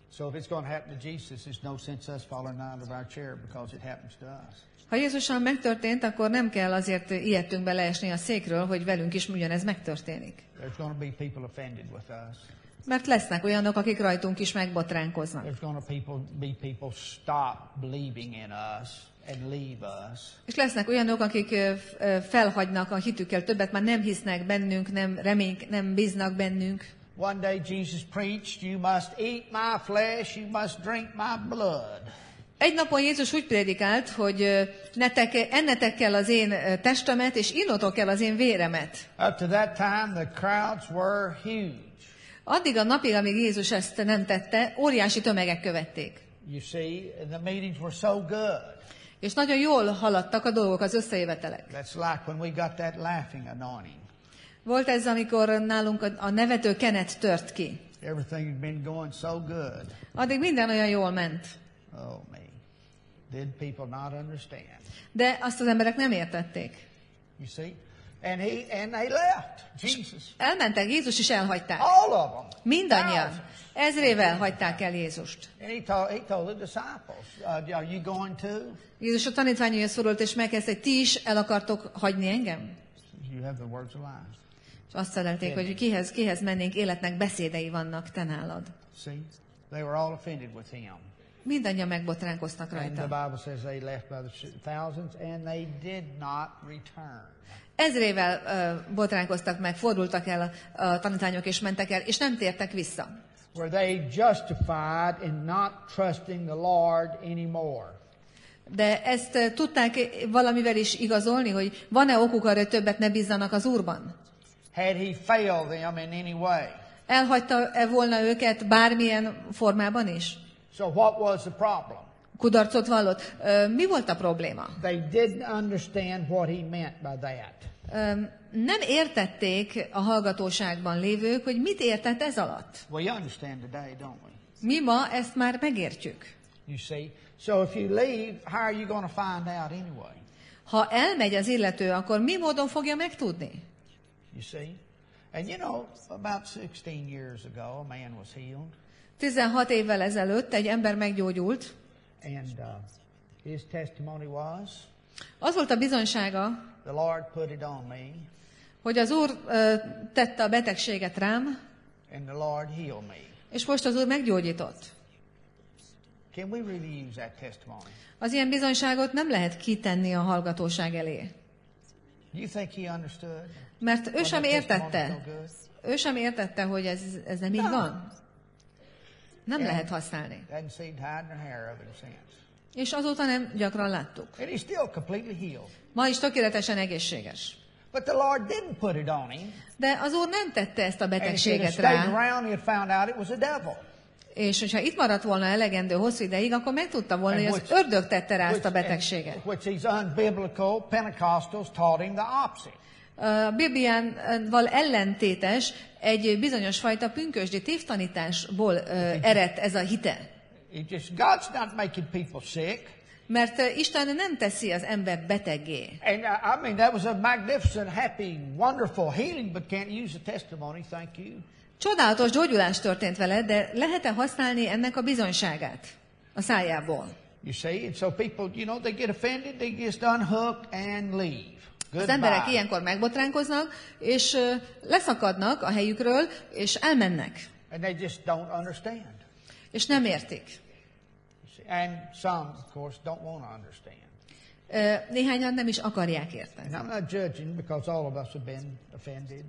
[SPEAKER 2] So if it's going to happen to Jesus, there's no sense us falling out of our chair because it happens to us.
[SPEAKER 1] Ha Jézussal megtörtént, akkor nem kell azért ijedtünk beleesni a székről, hogy velünk is ugyanez megtörténik.
[SPEAKER 2] There's going to be people offended with us.
[SPEAKER 1] Mert lesznek olyanok, akik rajtunk is megbotránkoznak.
[SPEAKER 2] There's going to people, be people stop believing in us and leave us.
[SPEAKER 1] És lesznek olyanok, akik felhagynak a hitükkel, többet már nem hisznek bennünk, nem remény, nem bíznak bennünk.
[SPEAKER 2] One day Jesus preached, you must eat my flesh, you must drink my blood.
[SPEAKER 1] Egy napon Jézus úgy prédikált, hogy netek, ennetek kell az én testemet, és innotok kell az én véremet.
[SPEAKER 2] Up to that time the crowds were huge.
[SPEAKER 1] Addig a napig, amíg Jézus ezt nem tette, óriási tömegek követték.
[SPEAKER 2] You see, the meetings were so good.
[SPEAKER 1] És nagyon jól haladtak a dolgok, az összejövetelek.
[SPEAKER 2] That's like when we got that laughing anointing.
[SPEAKER 1] Volt ez, amikor nálunk a nevető kenet tört ki.
[SPEAKER 2] Everything had been going so good.
[SPEAKER 1] Addig minden olyan jól ment.
[SPEAKER 2] Oh me. Did people not understand?
[SPEAKER 1] De azt az emberek nem értették.
[SPEAKER 2] You see? And he and they left. Jesus.
[SPEAKER 1] Elmentek, Jézus is elhagyták.
[SPEAKER 2] All of them.
[SPEAKER 1] Mindannyian. Ezrével hagyták el Jézust.
[SPEAKER 2] And he told, he told the disciples, uh, are you going to?
[SPEAKER 1] Jézus a tanítványaihoz szólalt, és megkezdte, hogy ti is el akartok hagyni engem?
[SPEAKER 2] You have the words of life.
[SPEAKER 1] És azt felelték, hogy kihez, kihez mennénk, életnek beszédei vannak te nálad.
[SPEAKER 2] See? They were all offended with him.
[SPEAKER 1] Mindannyian megbotránkoztak
[SPEAKER 2] And the
[SPEAKER 1] rajta.
[SPEAKER 2] Bible says they left by the thousands and they did not return.
[SPEAKER 1] Ezrével uh, botránkoztak meg, fordultak el a, a tanítványok, és mentek el, és nem tértek vissza.
[SPEAKER 2] Were they justified in not trusting the Lord anymore?
[SPEAKER 1] De ezt uh, tudták valamivel is igazolni, hogy van-e okuk arra, hogy többet ne bízzanak az Úrban?
[SPEAKER 2] Had he failed them in any way?
[SPEAKER 1] Elhagyta-e volna őket bármilyen formában is?
[SPEAKER 2] So what was the problem?
[SPEAKER 1] Kudarcot vallott. Uh, mi volt a probléma?
[SPEAKER 2] They didn't understand what he meant by that.
[SPEAKER 1] Um, nem értették a hallgatóságban lévők, hogy mit értett ez alatt.
[SPEAKER 2] We understand today, don't we?
[SPEAKER 1] Mi ma ezt már megértjük.
[SPEAKER 2] You see? So if you leave, how are you going to find out anyway?
[SPEAKER 1] Ha elmegy az illető, akkor mi módon fogja megtudni?
[SPEAKER 2] You see? And you know, about sixteen years ago, a man was healed.
[SPEAKER 1] tizenhat évvel ezelőtt egy ember meggyógyult.
[SPEAKER 2] And uh, his testimony was,
[SPEAKER 1] Az volt a bizonysága,
[SPEAKER 2] the Lord put it on me,
[SPEAKER 1] hogy az Úr uh, tette a betegséget rám,
[SPEAKER 2] and the Lord healed me.
[SPEAKER 1] és most az Úr meggyógyított.
[SPEAKER 2] Can we really use that testimony?
[SPEAKER 1] Az ilyen bizonyságot nem lehet kitenni a hallgatóság elé.
[SPEAKER 2] Do you think he understood?
[SPEAKER 1] Mert ő
[SPEAKER 2] Why
[SPEAKER 1] sem
[SPEAKER 2] that testimony
[SPEAKER 1] értette.
[SPEAKER 2] so good?
[SPEAKER 1] Ő sem értette, hogy ez, ez nem így van. Nem lehet használni.
[SPEAKER 2] Hadn't seen hide nor hair of it since.
[SPEAKER 1] És azóta nem gyakran láttuk.
[SPEAKER 2] And he's still completely healed.
[SPEAKER 1] Ma is tökéletesen egészséges.
[SPEAKER 2] But the Lord didn't put it on him.
[SPEAKER 1] De az Úr nem tette ezt a
[SPEAKER 2] And if he'd have
[SPEAKER 1] betegséget
[SPEAKER 2] stayed
[SPEAKER 1] rá.
[SPEAKER 2] around, he'd found out it was a devil.
[SPEAKER 1] És hogyha itt maradt volna elegendő hosszú ideig, akkor megtudta volna, hogy az ördög tette rá ezt a betegséget.
[SPEAKER 2] Which these unbiblical Pentecostals taught him the opposite.
[SPEAKER 1] A Bibliával ellentétes egy bizonyos fajta pünkösdi tévtanításból uh, eredt ez a hite.
[SPEAKER 2] It just, God's not making people sick.
[SPEAKER 1] Mert uh, Isten nem teszi az embert beteggé.
[SPEAKER 2] And uh, I mean, that was a magnificent, happy, wonderful healing, but can't use the testimony, thank you.
[SPEAKER 1] Csodálatos gyógyulás történt vele, de lehet-e használni ennek a bizonyságát a szájából?
[SPEAKER 2] You see, and so people, you know, they get offended, they just unhook and leave.
[SPEAKER 1] Az emberek ilyenkor megbotránkoznak, és uh, leszakadnak a helyükről, és elmennek.
[SPEAKER 2] And they just don't understand.
[SPEAKER 1] És nem értik.
[SPEAKER 2] And some, of course, don't want to understand.
[SPEAKER 1] Uh, néhányan nem is akarják érteni.
[SPEAKER 2] And I'm not judging because all of us have been offended.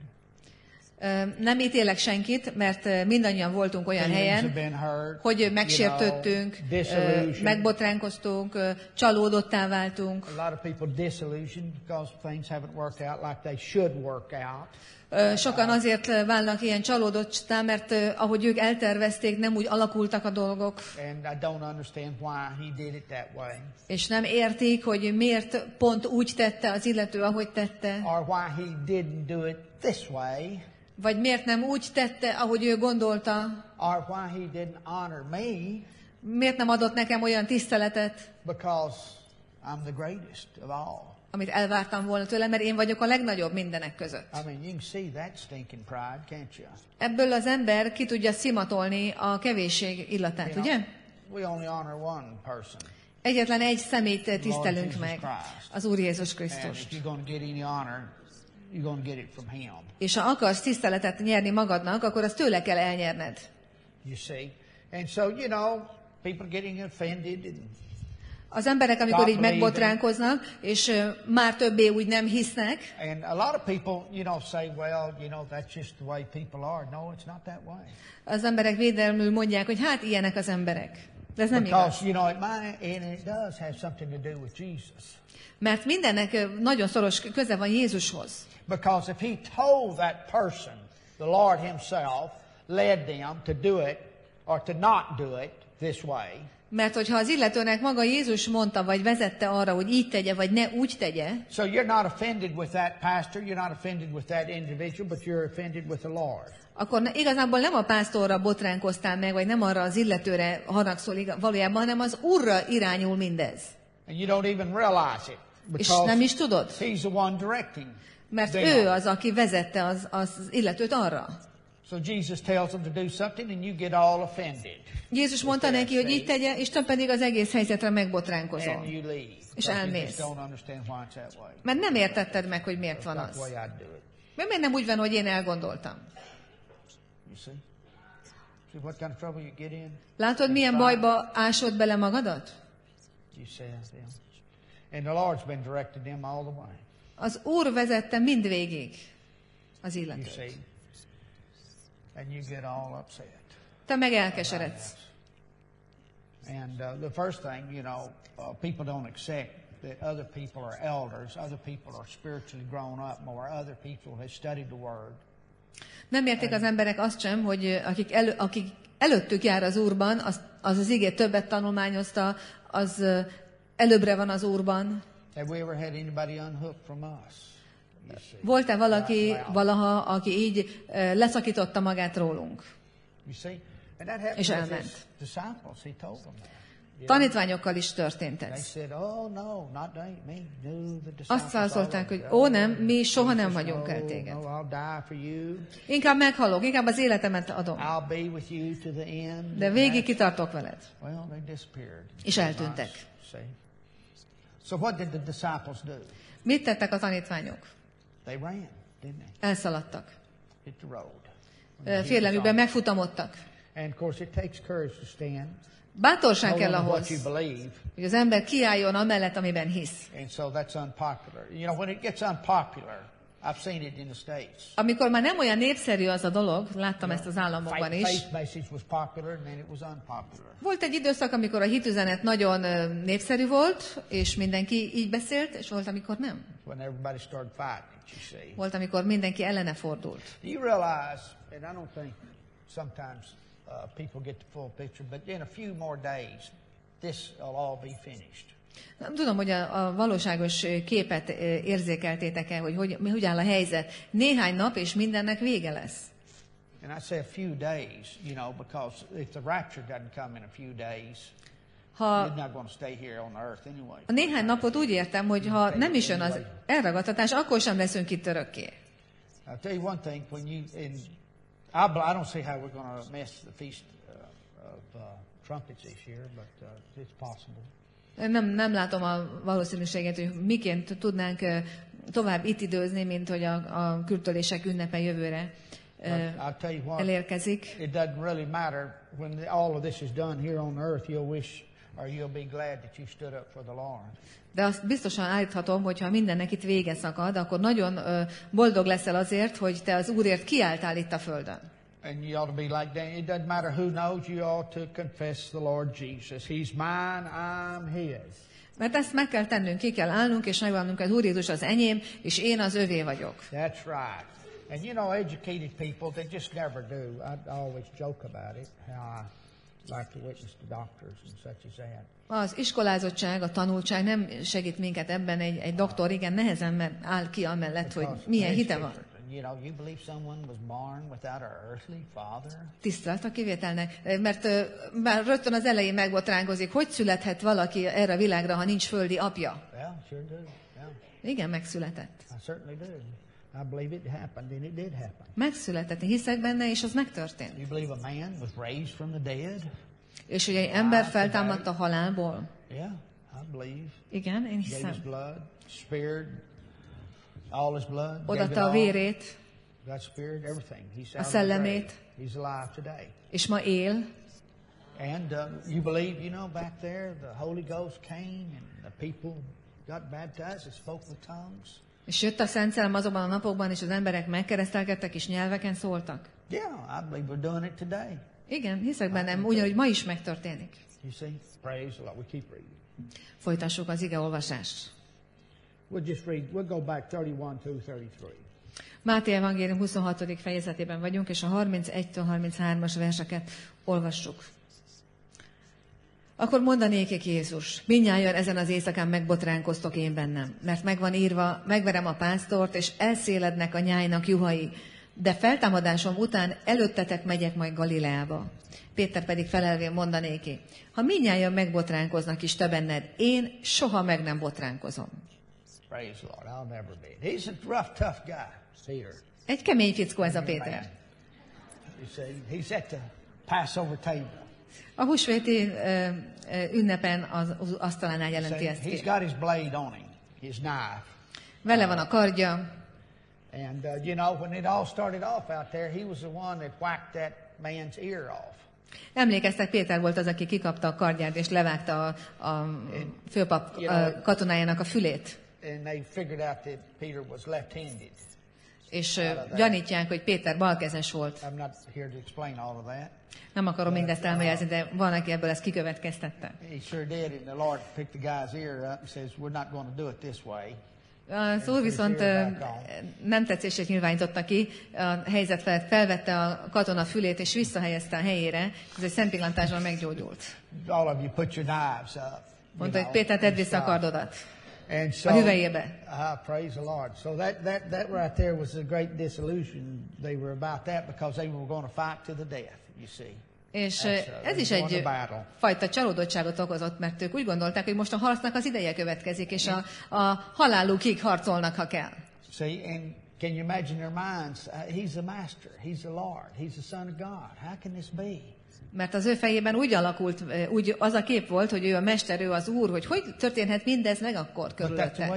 [SPEAKER 1] Uh, nem ítélek senkit, mert uh, mindannyian voltunk olyan
[SPEAKER 2] Feelings
[SPEAKER 1] helyen,
[SPEAKER 2] have been hurt,
[SPEAKER 1] hogy megsértődtünk,
[SPEAKER 2] you know, disillusioned.
[SPEAKER 1] uh, megbotránkoztunk, uh, csalódottá váltunk.
[SPEAKER 2] A lot of people disillusioned because things haven't worked out like they should work out.
[SPEAKER 1] Uh, sokan azért uh, válnak ilyen csalódottá, mert uh, ahogy ők eltervezték, nem úgy alakultak a dolgok.
[SPEAKER 2] And I don't understand why he did it that way.
[SPEAKER 1] És nem értik, hogy miért pont úgy tette az illető, ahogy tette.
[SPEAKER 2] Or why he didn't do it this way.
[SPEAKER 1] Vagy miért nem úgy tette, ahogy ő gondolta.
[SPEAKER 2] Or why he didn't honor me.
[SPEAKER 1] Miért nem adott nekem olyan tiszteletet.
[SPEAKER 2] Because I'm the greatest of all.
[SPEAKER 1] amit elvártam volna tőle, mert én vagyok a legnagyobb mindenek között.
[SPEAKER 2] I mean, you can see that stinking pride, can't you?
[SPEAKER 1] Ebből az ember ki tudja szimatolni a kevésség illatát,
[SPEAKER 2] You know,
[SPEAKER 1] ugye?
[SPEAKER 2] we only honor one person.
[SPEAKER 1] Egyetlen egy személyt tisztelünk meg, az Úr Jézus
[SPEAKER 2] And
[SPEAKER 1] Krisztust.
[SPEAKER 2] if you're going to get any honor, you're going to get it from him.
[SPEAKER 1] És ha akarsz tiszteletet nyerni magadnak, akkor azt tőle kell elnyerned.
[SPEAKER 2] You see? And so, you know, people getting offended and
[SPEAKER 1] Az emberek, amikor így megbotránkoznak, és uh, már többé úgy nem hisznek,
[SPEAKER 2] and a lot of people, you know, say, well, you know, that's just the way people are. No, it's not that way.
[SPEAKER 1] az emberek védelmül mondják, hogy hát ilyenek az emberek. De ez nem igaz.
[SPEAKER 2] Because, you know, it might, and it does have something to do with Jesus.
[SPEAKER 1] Mert mindennek uh, nagyon szoros köze van Jézushoz.
[SPEAKER 2] Because if he told that person, the Lord himself led them to do it or to not do it this way,
[SPEAKER 1] Mert hogyha az illetőnek maga Jézus mondta, vagy vezette arra, hogy így tegye, vagy ne úgy tegye,
[SPEAKER 2] so you're not offended with that pastor, you're not offended with that individual, but you're offended with the Lord.
[SPEAKER 1] akkor igazából nem a pásztorra botránkoztál meg, vagy nem arra az illetőre haragszol valójában, hanem az Úrra irányul mindez.
[SPEAKER 2] And you don't even realize it.
[SPEAKER 1] És nem is tudod,
[SPEAKER 2] He's the one directing.
[SPEAKER 1] mert ő az, aki vezette az, az illetőt arra.
[SPEAKER 2] So Jesus tells them to do something and you get all offended.
[SPEAKER 1] Jézus mondta neki, hogy így tegye, és te pedig az egész helyzetre megbotránkozol.
[SPEAKER 2] And you leave.
[SPEAKER 1] És
[SPEAKER 2] Because you
[SPEAKER 1] elmész.
[SPEAKER 2] just don't understand why it's that way.
[SPEAKER 1] Mert nem értetted meg, hogy miért van
[SPEAKER 2] That's
[SPEAKER 1] az.
[SPEAKER 2] the way I'd do it.
[SPEAKER 1] Mert miért nem úgy van, hogy én elgondoltam?
[SPEAKER 2] You see? See what kind of trouble you get in?
[SPEAKER 1] Látod, milyen bajba ásod bele magadat?
[SPEAKER 2] You see them. And the Lord's been directing them all the way.
[SPEAKER 1] Az Úr vezette mindvégig az
[SPEAKER 2] You
[SPEAKER 1] illetőt.
[SPEAKER 2] see? And you get all upset.
[SPEAKER 1] Te meg elkeseredsz.
[SPEAKER 2] And uh, the first thing, you know, uh, people don't accept that other people are elders, other people are spiritually grown up more, other people have studied the Word.
[SPEAKER 1] Nem értik az emberek azt sem, hogy akik, elő, akik előttük jár az Úrban, az az, az igét többet tanulmányozta, az előbbre van az Úrban.
[SPEAKER 2] Have we ever had anybody unhooked from us? You see?
[SPEAKER 1] Volt-e valaki valaha, aki így uh, leszakította magát rólunk?
[SPEAKER 2] You see? And that happened
[SPEAKER 1] És
[SPEAKER 2] with
[SPEAKER 1] elment.
[SPEAKER 2] his disciples. He told them that. You know?
[SPEAKER 1] Tanítványokkal is történt
[SPEAKER 2] They
[SPEAKER 1] ez.
[SPEAKER 2] said, oh no, not they, me, no, the disciples.
[SPEAKER 1] Azt válaszolták,
[SPEAKER 2] all
[SPEAKER 1] hogy
[SPEAKER 2] over.
[SPEAKER 1] ó nem, mi soha nem
[SPEAKER 2] Jesus,
[SPEAKER 1] vagyunk
[SPEAKER 2] no,
[SPEAKER 1] el téged.
[SPEAKER 2] No, I'll die for you.
[SPEAKER 1] Inkább meghalok, inkább az életemet adom.
[SPEAKER 2] I'll be with you to the end.
[SPEAKER 1] De végig kitartok veled.
[SPEAKER 2] Well, they disappeared.
[SPEAKER 1] És eltűntek.
[SPEAKER 2] See? So what did the disciples do?
[SPEAKER 1] Mit tettek a tanítványok?
[SPEAKER 2] They ran, didn't they?
[SPEAKER 1] Elszaladtak.
[SPEAKER 2] Hit the road.
[SPEAKER 1] Ö, Félelmükben megfutamodtak.
[SPEAKER 2] And of course it takes courage to stand.
[SPEAKER 1] Bátorság kell
[SPEAKER 2] Knowing what
[SPEAKER 1] ahhoz,
[SPEAKER 2] you believe.
[SPEAKER 1] hogy az ember kiálljon amellett, amiben hisz.
[SPEAKER 2] And so that's unpopular. You know, when it gets unpopular, I've seen it in the States.
[SPEAKER 1] Amikor már nem olyan népszerű az a dolog, láttam ezt az államokban is.
[SPEAKER 2] Faith message was popular and then it was unpopular.
[SPEAKER 1] Volt egy időszak, amikor a hitüzenet nagyon ö, népszerű volt, és mindenki így beszélt, és volt, amikor nem.
[SPEAKER 2] When everybody started fighting it, you see.
[SPEAKER 1] Volt, amikor mindenki ellene fordult.
[SPEAKER 2] Do you realize, and I don't think sometimes uh, people get the full picture, but in a few more days, this will all be finished.
[SPEAKER 1] Nem tudom, hogy a, a valóságos képet ö, érzékeltétek-e, hogy, hogy hogy áll a helyzet. Néhány nap, és mindennek vége lesz.
[SPEAKER 2] And I say a few days, you know, because if the rapture doesn't come in a few days,
[SPEAKER 1] Ha
[SPEAKER 2] you're not going to stay here on earth anyway.
[SPEAKER 1] a néhány napot úgy értem, hogy ha nem is jön az elragadtatás, akkor sem leszünk itt örökké.
[SPEAKER 2] I'll tell you one thing, when you, in, I, bel- I don't see how we're going to miss the Feast uh, of uh, Trumpets this year, but uh, it's possible.
[SPEAKER 1] Nem, nem látom a valószínűséget, hogy miként tudnánk ö, tovább itt időzni, mint hogy a, a kürtölések ünnepe jövőre ö,
[SPEAKER 2] But I'll tell you what,
[SPEAKER 1] elérkezik.
[SPEAKER 2] it doesn't really matter. When the, all of this is done here on earth, you'll wish or you'll be glad that you stood up for the Lord.
[SPEAKER 1] De azt biztosan állíthatom, hogy ha mindennek itt vége szakad, akkor nagyon ö, boldog leszel azért, hogy te az Úrért kiálltál itt a földön.
[SPEAKER 2] And you ought to be like Daniel. It doesn't matter who knows, you ought to confess the Lord Jesus. He's mine, I'm His.
[SPEAKER 1] Mert ezt meg kell tennünk, ki kell állnunk, és megvallnunk, az Úr Jézus az enyém, és én az övé vagyok.
[SPEAKER 2] That's right. And you know, educated people, they just never do. I, I always joke about it, how I like to witness to doctors and such as that.
[SPEAKER 1] Az iskolázottság, a tanultság nem segít minket ebben, egy, egy doktor igen nehezen mert áll ki amellett, hogy milyen hite van.
[SPEAKER 2] You know, you believe someone was born without an earthly father?
[SPEAKER 1] Tisztelt a kivételnek, mert ö, már rögtön az elején megbotránkozik, hogy születhet valaki erre a világra, ha nincs földi apja.
[SPEAKER 2] Well, sure do. Yeah.
[SPEAKER 1] Igen, megszületett.
[SPEAKER 2] I certainly do. I believe it happened, and it did happen.
[SPEAKER 1] Megszületett, én hiszek benne, és az megtörtént.
[SPEAKER 2] You believe a man was raised from the dead?
[SPEAKER 1] És hogy egy ember feltámadt a halálból?
[SPEAKER 2] Yeah, I believe.
[SPEAKER 1] Igen, én
[SPEAKER 2] Gave his
[SPEAKER 1] hiszem.
[SPEAKER 2] blood, spared all his blood. gave it
[SPEAKER 1] Odaadta a
[SPEAKER 2] all.
[SPEAKER 1] vérét,
[SPEAKER 2] God spared everything. He's
[SPEAKER 1] a
[SPEAKER 2] out of the
[SPEAKER 1] szellemét,
[SPEAKER 2] grave. He's alive today.
[SPEAKER 1] és ma él.
[SPEAKER 2] And uh, you believe, you know, back there, the Holy Ghost came and the people got baptized and spoke with tongues.
[SPEAKER 1] És jött a Szent Szellem azokban a napokban, és az emberek megkeresztelkedtek, és nyelveken szóltak.
[SPEAKER 2] Yeah, I believe we're doing it today.
[SPEAKER 1] Igen, hiszek bennem, ugyanúgy ma is megtörténik.
[SPEAKER 2] You see? Praise the Lord. We keep reading.
[SPEAKER 1] Folytassuk az igeolvasást.
[SPEAKER 2] We'll just read, we'll go back thirty-one to thirty-three.
[SPEAKER 1] Máté evangélium huszonhatodik fejezetében vagyunk, és a harmincegytől harminchárom-as verseket olvassuk. Akkor mondanékik Jézus, mindnyájan ezen az éjszakán megbotránkoztok én bennem, mert megvan írva, megverem a pásztort, és elszélednek a nyájnak juhai, de feltámadásom után előttetek megyek majd Galileába. Péter pedig felelvén mondanéki, ha mindnyájan megbotránkoznak is te benned, én soha meg nem botránkozom.
[SPEAKER 2] Praise the Lord. I'll never be. He's a rough, tough guy, Peter.
[SPEAKER 1] Egy kemény fickó ez a Péter.
[SPEAKER 2] You see, he's at the Passover table.
[SPEAKER 1] A húsvéti uh, uh, ünnepen az, az asztalánál jelenti ezt
[SPEAKER 2] He's
[SPEAKER 1] ki.
[SPEAKER 2] got his blade on him, his knife.
[SPEAKER 1] Vele van a kardja,
[SPEAKER 2] And, uh, you know, when it all started off out there, he was the one that whacked that man's ear off.
[SPEAKER 1] emlékeztek, Péter volt az, aki kikapta a kardját, és levágta a, a főpap a katonájának a fülét.
[SPEAKER 2] And they figured out that Peter was left-handed.
[SPEAKER 1] És uh, gyanítják, hogy Péter balkezes volt.
[SPEAKER 2] I'm not here to explain all of that.
[SPEAKER 1] Nem akarom mindezt elmagyarázni, de van, aki ebből ezt kikövetkeztette.
[SPEAKER 2] He sure did, and the Lord picked the guy's ear up and says, we're not going to do it this way.
[SPEAKER 1] Az úr viszont uh, nem tetszését nyilvánította ki, a helyzet felett felvette a katona fülét, és visszahelyezte a helyére, ez egy szempillantásban meggyógyult.
[SPEAKER 2] All of you put your knives up.
[SPEAKER 1] Mondta, hogy Péter, tedd vissza a kardodat
[SPEAKER 2] And so,
[SPEAKER 1] a hüvelyébe.
[SPEAKER 2] uh, praise the Lord. So that, that, that right there was a great disillusion. They were about that because they were going to fight to the death, you see.
[SPEAKER 1] És ez is egy fajta csalódottságot okozott, mert ők úgy gondolták, hogy most a harcnak az ideje következik, és a, a halálukig harcolnak, ha kell.
[SPEAKER 2] See, and can you imagine their minds? Uh, he's the master, he's the Lord, he's the Son of God. How can this be?
[SPEAKER 1] Mert az ő fejében úgy alakult, úgy az a kép volt, hogy ő a mester, ő az úr, hogy hogy történhet mindez meg akkor körülötte.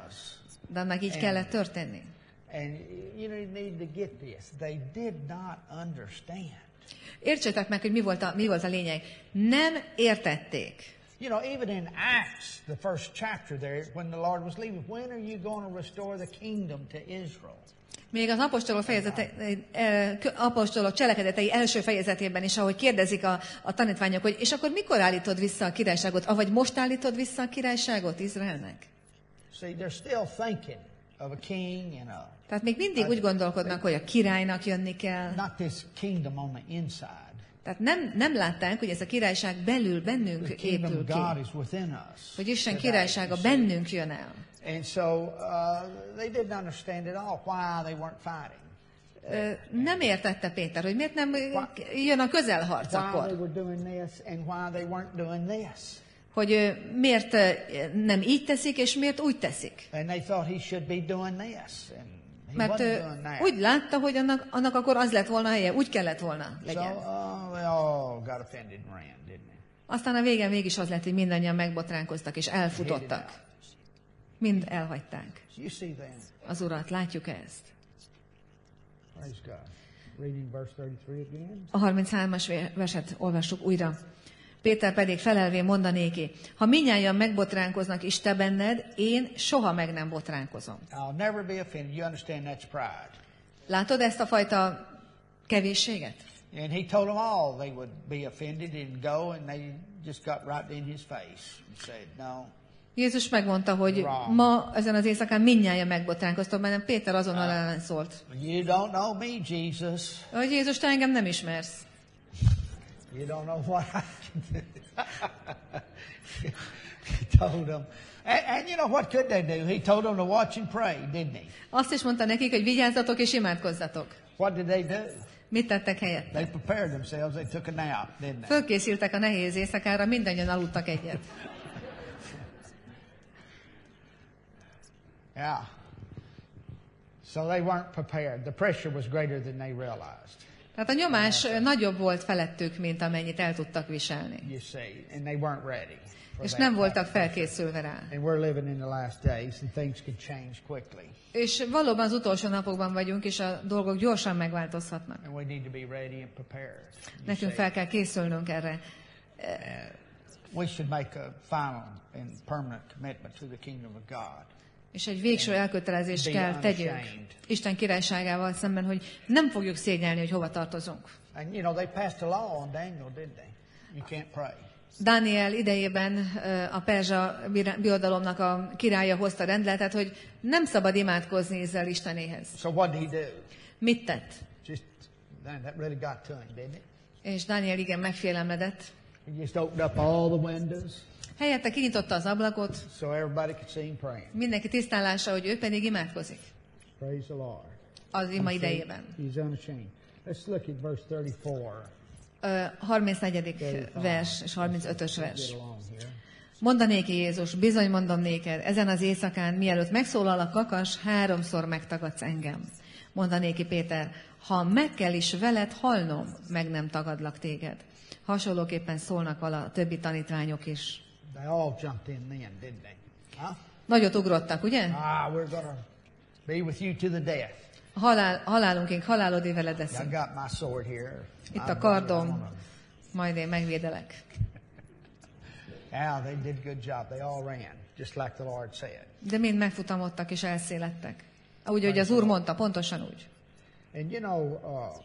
[SPEAKER 1] De annak így and, kellett történni.
[SPEAKER 2] And you need to get this. They did not understand.
[SPEAKER 1] Értsétek meg, hogy mi volt a, mi volt a lényeg. Nem értették.
[SPEAKER 2] You know, even in Acts, the first chapter there, when the Lord was leaving, when are you going to restore the kingdom to Israel?
[SPEAKER 1] Még az apostolok, fejezete, apostolok cselekedetei első fejezetében is, ahogy kérdezik a, a tanítványok, hogy és akkor mikor állítod vissza a királyságot, avagy most állítod vissza a királyságot Izraelnek?
[SPEAKER 2] See, they're still thinking of a king and a
[SPEAKER 1] Tehát még mindig úgy gondolkodnak, hogy a királynak jönni kell.
[SPEAKER 2] Not this kingdom on the inside.
[SPEAKER 1] Tehát nem, nem látták, hogy ez a királyság belül bennünk épül ki. Hogy Isten királysága bennünk jön el.
[SPEAKER 2] And so uh, they didn't understand at all why they weren't fighting.
[SPEAKER 1] Uh, nem értette Péter, hogy miért nem jön a közelharc akkor.
[SPEAKER 2] Why they were doing this and why they weren't doing this.
[SPEAKER 1] Hogy uh, miért uh, nem így teszik, és miért úgy teszik.
[SPEAKER 2] And they thought he should be doing this. And
[SPEAKER 1] Mert uh, úgy látta, hogy annak, annak akkor az lett volna a helye, úgy kellett volna legyen.
[SPEAKER 2] So, uh, they all got offended and ran, didn't they?
[SPEAKER 1] Aztán a végén mégis az lett, hogy mindannyian megbotránkoztak és elfutottak. Mind elhagyták az Urat. Látjuk ezt. A harminchármas verset olvassuk újra. Péter pedig felelvén mondanéki, ha mindnyájan megbotránkoznak is te benned, én soha meg nem botránkozom. Látod ezt a fajta kevészséget?
[SPEAKER 2] And he told them all they would be offended and go, and they just got right in his face and said, no.
[SPEAKER 1] Jézus megmondta, hogy ma ezen az éjszakán mindnyájan megbotránkoztok, mert Péter azonnal
[SPEAKER 2] uh,
[SPEAKER 1] ellen szólt.
[SPEAKER 2] You don't know me, Jesus.
[SPEAKER 1] Hogy Jézus, te engem nem ismersz.
[SPEAKER 2] You don't know what I can do. He told them. And, and you know what could they do? He told them to watch and pray, didn't he?
[SPEAKER 1] Azt is mondta nekik, hogy vigyázzatok és imádkozzatok.
[SPEAKER 2] What did they do?
[SPEAKER 1] Mit tettek helyette?
[SPEAKER 2] They prepared themselves. They took a nap, didn't they?
[SPEAKER 1] Fölkészültek a nehéz éjszakára, mindannyian aludtak egyet.
[SPEAKER 2] Yeah. So they weren't prepared. The pressure was greater than they realized.
[SPEAKER 1] Tehát a nyomás nagyobb volt felettük, mint amennyit el tudtak viselni.
[SPEAKER 2] You see, and they weren't ready.
[SPEAKER 1] És nem voltak felkészülve rá.
[SPEAKER 2] And we're living in the last days, and things can change quickly.
[SPEAKER 1] És valóban az utolsó napokban vagyunk, és a dolgok gyorsan megváltozhatnak.
[SPEAKER 2] And we need to be ready and prepared.
[SPEAKER 1] Nekünk fel kell készülnünk erre.
[SPEAKER 2] We should make a final and permanent commitment to the kingdom of God.
[SPEAKER 1] És egy végső elkötelezést kell tegyünk Isten királyságával szemben, hogy nem fogjuk szégyelni, hogy hova tartozunk.
[SPEAKER 2] And you know, they passed a law on Daniel, didn't they? You can't pray.
[SPEAKER 1] Dániel idejében a perzsa birodalomnak a királya hozta rendeletet, hogy nem szabad imádkozni Izrael istenéhez.
[SPEAKER 2] So what did he do?
[SPEAKER 1] Mit tett?
[SPEAKER 2] Just, that really got to him, didn't it?
[SPEAKER 1] És Dániel igen megfélemledett.
[SPEAKER 2] He just opened up all the windows.
[SPEAKER 1] Helyette kinyitotta az ablakot.
[SPEAKER 2] So everybody could see him praying.
[SPEAKER 1] Mindenki tisztállása, hogy ő pedig imádkozik.
[SPEAKER 2] Praise the Lord.
[SPEAKER 1] Az ima idejében.
[SPEAKER 2] He's unashamed. Let's look at verse thirty-four.
[SPEAKER 1] Uh, harmincnegyedik vers és harmincötös vers. Mondanéki Jézus, bizony mondom néked, ezen az éjszakán, mielőtt megszólal a kakas, háromszor megtagadsz engem. Mondanéki Péter, ha meg kell is veled halnom, meg nem tagadlak téged. Hasonlóképpen szólnak vala a többi tanítványok is.
[SPEAKER 2] They all jumped in then, didn't they? Huh?
[SPEAKER 1] Nagyot ugrottak, ugye?
[SPEAKER 2] Ah, we're gonna be with you to the death.
[SPEAKER 1] Halál, halálunkig halálodé veled leszünk.
[SPEAKER 2] I got my sword here.
[SPEAKER 1] Itt a kardom, majd én megvédelek.
[SPEAKER 2] Yeah, they did a good job. They all ran, just like the Lord said.
[SPEAKER 1] De mind megfutamodtak és elszélettek. Úgy, hogy az Úr mondta, pontosan úgy.
[SPEAKER 2] And you know, uh,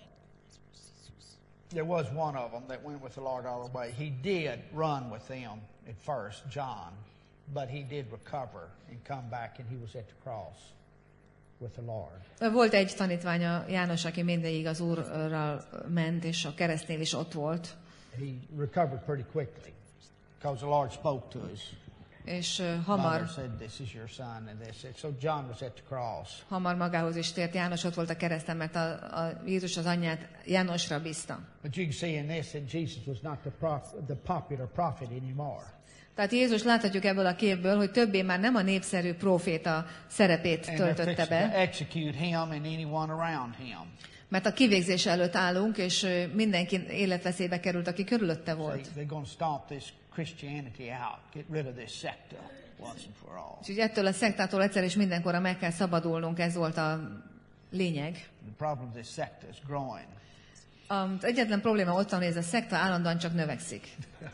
[SPEAKER 2] there was one of them that went with the Lord all the way. He did run with them at first, John, but he did recover and come back, and he was at the cross with the Lord.
[SPEAKER 1] Volt egy tanítványa, János, aki mindig az Úrral ment, és a keresztnél is ott volt.
[SPEAKER 2] He recovered pretty quickly, because the Lord spoke to us.
[SPEAKER 1] És uh, hamar,
[SPEAKER 2] said, "This is your son," and they said, so John was at the cross.
[SPEAKER 1] Hamar magához is tért. János ott volt a kereszten, mert a, a Jézus az anyját Jánosra bízta.
[SPEAKER 2] But you can see in this that Jesus was not the, prof- the popular prophet anymore.
[SPEAKER 1] Tehát Jézus láthatjuk ebből a képből, hogy többé már nem a népszerű próféta szerepét töltötte be. Mert a kivégzés előtt állunk, és mindenki életveszélybe került, aki körülötte volt. Úgyhogy ettől a szektától egyszer és mindenkorra meg kell szabadulnunk, ez volt a lényeg. Az egyetlen probléma ott van, hogy ez a szekta állandóan csak növekszik.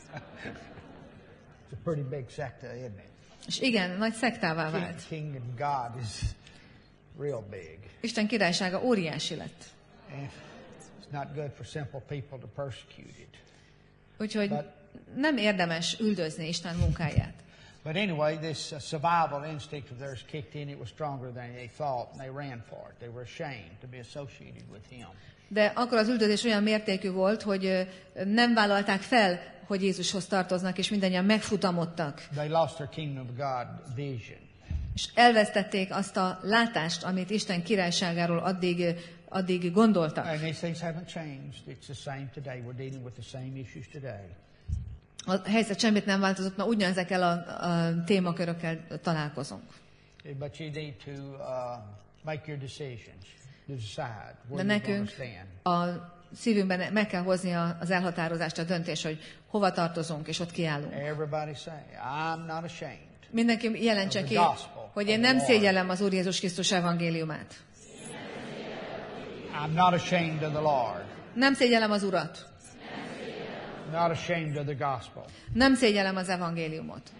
[SPEAKER 2] It's a pretty big sector, isn't it?
[SPEAKER 1] És igen, nagy szektává vált.
[SPEAKER 2] King of God is real big.
[SPEAKER 1] Isten királysága óriási lett.
[SPEAKER 2] And it's not good for simple people to persecute it.
[SPEAKER 1] Úgyhogy
[SPEAKER 2] But,
[SPEAKER 1] nem érdemes üldözni Isten munkáját.
[SPEAKER 2] But anyway, this uh, survival instinct of theirs kicked in. It was stronger than they thought, and they ran for it. They were ashamed to be associated with him.
[SPEAKER 1] De akkor az üldözés olyan mértékű volt, hogy nem vállalták fel, hogy Jézushoz tartoznak, és mindannyian megfutamodtak.
[SPEAKER 2] They lost their kingdom of God vision.
[SPEAKER 1] És elvesztették azt a látást, amit Isten királyságáról addig, addig gondoltak.
[SPEAKER 2] And these things haven't changed. It's the same today. We're dealing with the same issues today.
[SPEAKER 1] A helyzet semmit nem változott, mert ugyanezekkel a, a témakörökkel találkozunk.
[SPEAKER 2] But you need to uh, make your decisions. Decide
[SPEAKER 1] De nekünk a szívünkben meg kell hozni az elhatározást, a döntés, hogy hova tartozunk, és ott kiállunk. Mindenki jelentse ki, hogy én nem szégyellem az Úr Jézus Krisztus evangéliumát. Nem szégyellem az Urat. Nem szégyellem az evangéliumot.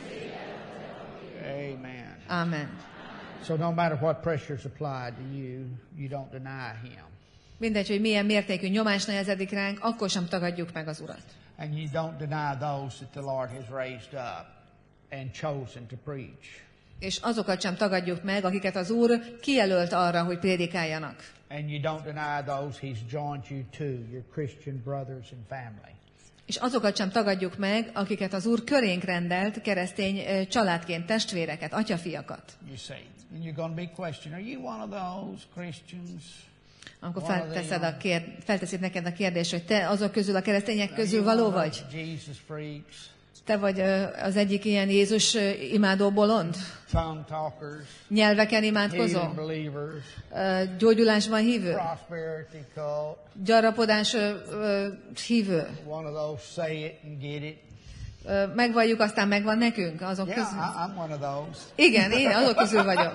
[SPEAKER 2] Amen.
[SPEAKER 1] Amen.
[SPEAKER 2] So no matter what pressure is applied to you, you don't deny him.
[SPEAKER 1] Mindegy, hogy milyen mértékű nyomás nehezedik ránk, akkor sem tagadjuk meg az Urat.
[SPEAKER 2] And you don't deny those that the Lord has raised up and chosen to preach.
[SPEAKER 1] És azokat sem tagadjuk meg, akiket az Úr kijelölt arra, hogy prédikáljanak.
[SPEAKER 2] And you don't deny those he's joined you to, your Christian brothers and family.
[SPEAKER 1] És azokat sem tagadjuk meg, akiket az Úr körénk rendelt, keresztény családként, testvéreket, atyafiakat.
[SPEAKER 2] You say, and you're going to be questioned, are you one of those Christians?
[SPEAKER 1] Amikor felteszed a kérd, felteszed neked a kérdés, hogy te azok közül, a keresztények közül való vagy? Te vagy az egyik ilyen Jézus imádó bolond?
[SPEAKER 2] Tongue talkers.
[SPEAKER 1] Nyelveken imádkozó?
[SPEAKER 2] Healing believers.
[SPEAKER 1] Gyógyulásban hívő?
[SPEAKER 2] Prosperity cult.
[SPEAKER 1] Gyarapodás hívő?
[SPEAKER 2] One of those say it and get it.
[SPEAKER 1] Megvalljuk, aztán megvan nekünk azok
[SPEAKER 2] Yeah,
[SPEAKER 1] közül?
[SPEAKER 2] I'm one of those.
[SPEAKER 1] Igen, én azok közül vagyok.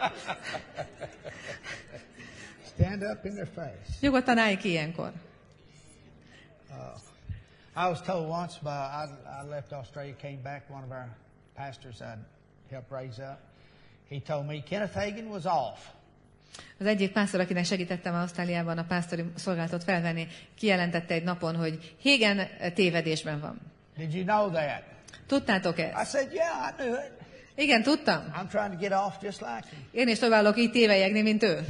[SPEAKER 2] Stand up in their face.
[SPEAKER 1] Nyugodtan állj ki ilyenkor.
[SPEAKER 2] I was told once by, I, I left Australia, came back, one of our pastors I'd helped raise up, he told me Kenneth Hagin was off.
[SPEAKER 1] Az egyik pásztor, akinek segítettem Ausztráliában a pásztori szolgálatot felvenni, kijelentette egy napon, hogy Hagin tévedésben van.
[SPEAKER 2] Did you know that?
[SPEAKER 1] Tudtátok
[SPEAKER 2] I
[SPEAKER 1] ezt?
[SPEAKER 2] said, yeah, I knew it.
[SPEAKER 1] Igen, tudtam.
[SPEAKER 2] I'm trying to get off just like him.
[SPEAKER 1] Én is próbálok így tévejegni, mint ő.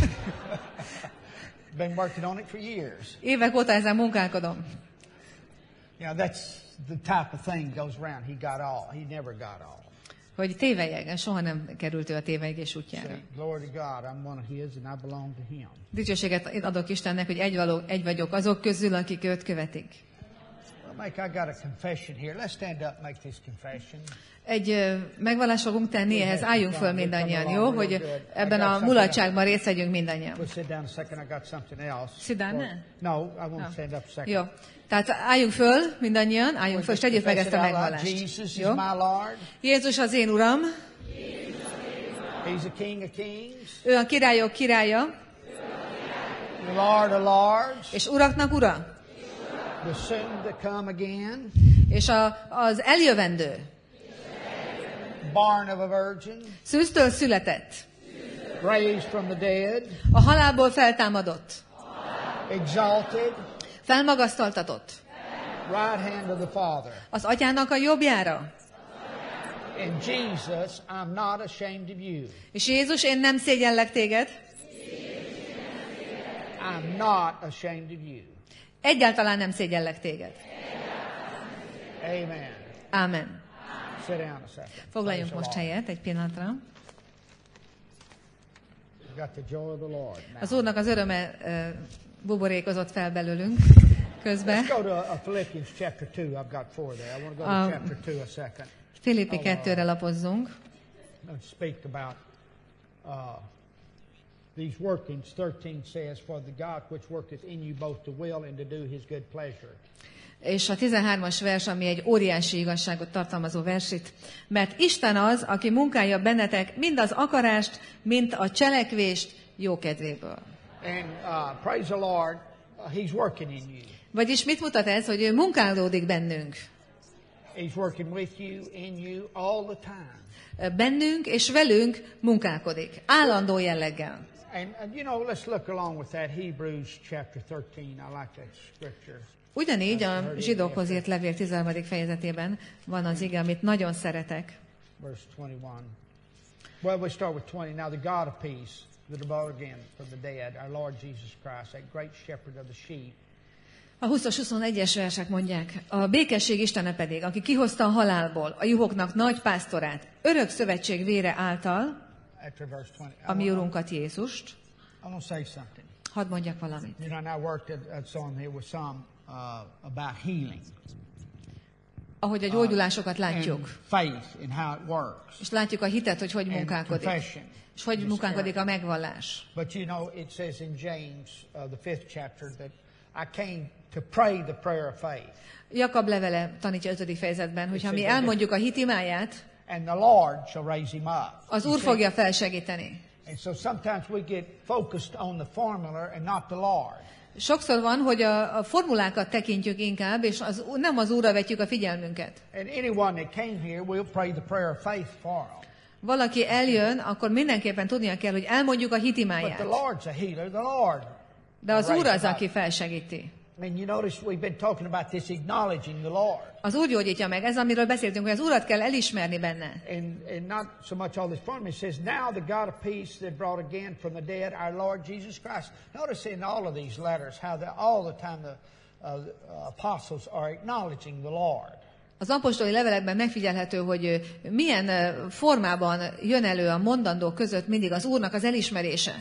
[SPEAKER 2] Been working on it for years.
[SPEAKER 1] Évek óta ezen munkálkodom.
[SPEAKER 2] You know, that's the type of thing goes around. He got off. He never got off.
[SPEAKER 1] Hogy tévejeg, soha nem került ő a tévejegés útjára.
[SPEAKER 2] Say, glory to God, I'm one of His and I belong to Him.
[SPEAKER 1] Dicsőséget adok Istennek, hogy egy, való, egy vagyok azok közül, akik őt követik.
[SPEAKER 2] Well, Mike, I got a confession here. Let's stand up and make this confession.
[SPEAKER 1] Egy ö, megvallást fogunk tenni, ehhez álljunk föl mindannyian, jó? Hogy ebben a mulatságban részt vegyünk mindannyian.
[SPEAKER 2] We'll sit down a second. I got something else.
[SPEAKER 1] Sit down
[SPEAKER 2] Or-
[SPEAKER 1] now?
[SPEAKER 2] No, I won't stand up a second.
[SPEAKER 1] Jó. Tehát álljunk föl mindannyian, álljunk föl, és tegyük meg ezt a megvallást.
[SPEAKER 2] Jesus is
[SPEAKER 1] Jó?
[SPEAKER 2] my Lord.
[SPEAKER 1] Jézus az én Uram,
[SPEAKER 2] He's the King of Kings.
[SPEAKER 1] ő a királyok királya,
[SPEAKER 2] The Lord of Lords.
[SPEAKER 1] és uraknak ura,
[SPEAKER 2] The soon to come again.
[SPEAKER 1] és a, az eljövendő,
[SPEAKER 2] Born of a virgin.
[SPEAKER 1] szűztől született,
[SPEAKER 2] Raised from the dead.
[SPEAKER 1] a halálból feltámadott,
[SPEAKER 2] Exalted.
[SPEAKER 1] felmagasztaltatott,
[SPEAKER 2] Right hand of the Father.
[SPEAKER 1] az atyának a jobbjára.
[SPEAKER 2] And Jesus, I'm not ashamed of you.
[SPEAKER 1] És Jézus, én nem szégyellek téged,
[SPEAKER 2] I'm not ashamed of you.
[SPEAKER 1] egyáltalán nem szégyellek téged.
[SPEAKER 2] Amen.
[SPEAKER 1] Ámen.
[SPEAKER 2] Sit down a second.
[SPEAKER 1] Foglaljunk
[SPEAKER 2] Praise
[SPEAKER 1] most
[SPEAKER 2] the Lord.
[SPEAKER 1] helyet egy pillanatra.
[SPEAKER 2] We've got the joy of the Lord now.
[SPEAKER 1] Az Úrnak az öröme uh, buborékozott fel belőlünk közben.
[SPEAKER 2] Let's go to uh, Philippians chapter two. I've got four there. I want to go to
[SPEAKER 1] Um,
[SPEAKER 2] chapter two a second.
[SPEAKER 1] Filippi kettőre lapozzunk.
[SPEAKER 2] Let's speak about uh, these workings. thirteen says, For the God which worketh in you both to will and to do his good pleasure.
[SPEAKER 1] És a tizenhármas vers, ami egy óriási igazságot tartalmazó versit. Mert Isten az, aki munkálja bennetek mind az akarást, mind a cselekvést jókedvéből.
[SPEAKER 2] And uh, praise the Lord, uh, he's working in you.
[SPEAKER 1] Vagyis mit mutat ez, hogy ő munkálódik bennünk?
[SPEAKER 2] He's working with you, in you, all the time.
[SPEAKER 1] Bennünk és velünk munkálkodik. Állandó jelleggel.
[SPEAKER 2] And, and you know, let's look along with that. Hebrews chapter thirteen. I like that scripture.
[SPEAKER 1] Ugyanígy a zsidókhoz írt levél tizenharmadik fejezetében van az ige, amit nagyon szeretek.
[SPEAKER 2] Verse twenty-one. Well, we start with twenty. Now the God of peace, that brought again from the dead, our Lord Jesus Christ, that great shepherd of the sheep.
[SPEAKER 1] A húszas-huszonegyes versek mondják, a békesség Istene pedig, aki kihozta a halálból a juhoknak nagy pásztorát, örök szövetség vére által,
[SPEAKER 2] After verse twenty.
[SPEAKER 1] a mi Urunkat Jézust.
[SPEAKER 2] I'm going to say something.
[SPEAKER 1] Hadd mondjak valamit.
[SPEAKER 2] You know, and I worked at, at some here with some uh, about healing.
[SPEAKER 1] Ahogy a gyógyulásokat látjuk,
[SPEAKER 2] And faith and how it works.
[SPEAKER 1] és látjuk a hitet, hogy hogy
[SPEAKER 2] And
[SPEAKER 1] munkálkodik,
[SPEAKER 2] confession.
[SPEAKER 1] és hogy munkálkodik a megvallás.
[SPEAKER 2] But you know, it says in James, uh, the fifth chapter, that I came to pray the prayer of faith.
[SPEAKER 1] Jakab levele tanítja ötödik fejezetben, hogy ha mi elmondjuk a hit imáját,
[SPEAKER 2] And the Lord shall raise him up.
[SPEAKER 1] az
[SPEAKER 2] You
[SPEAKER 1] Úr
[SPEAKER 2] see?
[SPEAKER 1] fogja felsegíteni.
[SPEAKER 2] And so sometimes we get focused on the formula and not the Lord.
[SPEAKER 1] Sokszor van, hogy a, a formulákat tekintjük inkább, és az, nem az Úrra vetjük a figyelmünket.
[SPEAKER 2] And anyone that came here, we'll pray the prayer of faith for them.
[SPEAKER 1] Valaki eljön, akkor mindenképpen tudnia kell, hogy elmondjuk a hit
[SPEAKER 2] But
[SPEAKER 1] imáját.
[SPEAKER 2] the Lord's a healer, the Lord.
[SPEAKER 1] De az
[SPEAKER 2] raise
[SPEAKER 1] Úr az,
[SPEAKER 2] him up.
[SPEAKER 1] aki felsegíti.
[SPEAKER 2] I mean, you notice we've been talking about this acknowledging the Lord.
[SPEAKER 1] Az Úr gyógyítja meg. Ez, amiről beszéltünk, hogy az Urat kell elismerni benne.
[SPEAKER 2] And, and not so much all this formula. It says, now the God of peace that brought again from the dead our Lord Jesus Christ. Notice in all of these letters how the, all the time the, uh, the apostles are acknowledging the Lord.
[SPEAKER 1] Az apostoli levelekben megfigyelhető, hogy milyen formában jön elő a mondandók között mindig az Úrnak az elismerése.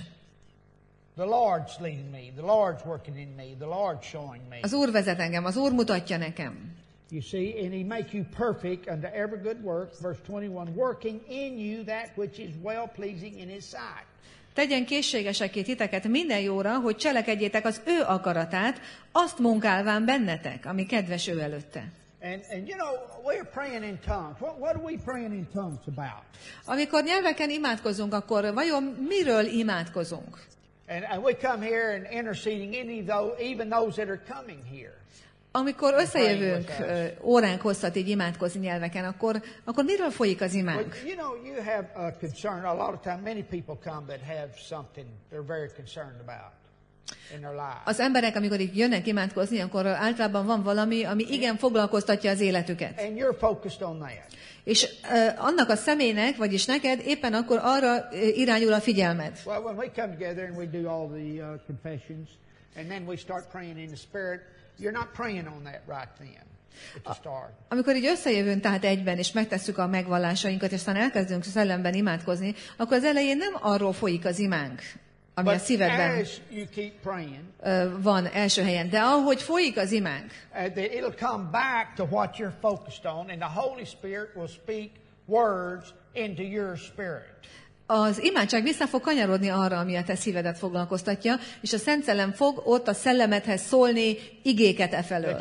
[SPEAKER 2] The Lord's leading me. The Lord's working in me. The Lord's showing me.
[SPEAKER 1] Az Úr vezet engem, az Úr mutatja nekem.
[SPEAKER 2] You see, and he make you perfect unto every good work, verse twenty-one, working in you that which is well pleasing in his sight.
[SPEAKER 1] Tegyen készségesekké titeket minden jóra, hogy cselekedjétek az ő akaratát, azt munkálván bennetek, ami kedves ő előtte.
[SPEAKER 2] And, and you know, we're praying in tongues. What, what are we praying in tongues about?
[SPEAKER 1] Amikor nyelveken imádkozunk, akkor vajon miről imádkozunk?
[SPEAKER 2] And, and we come here and interceding any those, even those that are coming here.
[SPEAKER 1] Amikor összejövünk óránk hosszat így imádkozni nyelveken, akkor, akkor miről folyik az imánk?
[SPEAKER 2] Well, you know, you have a concern. A lot of time, many people come that have something they're very concerned about in their lives.
[SPEAKER 1] Az emberek, amikor így jönnek imádkozni, akkor általában van valami, ami igen foglalkoztatja az életüket.
[SPEAKER 2] And you're focused on that.
[SPEAKER 1] És uh, annak a személynek, vagyis neked éppen akkor arra uh, irányul a figyelmed.
[SPEAKER 2] Well, when we come together and we do all the uh, confessions, and then we start praying in the Spirit, you're not praying on that right then at the start.
[SPEAKER 1] Amikor így összejövünk tehát egyben, és megtesszük a megvallásainkat, és aztán elkezdünk szellemben imádkozni, akkor az elején nem arról folyik az imánk, ami a szívedben van első helyen. De ahogy folyik az imánk,
[SPEAKER 2] it'll come back to what you're focused on, and the Holy Spirit will speak words into your spirit.
[SPEAKER 1] Az imádság vissza fog kanyarodni arra, ami a te szívedet foglalkoztatja, és a Szent Szellem fog ott a szellemedhez szólni igéket e felől,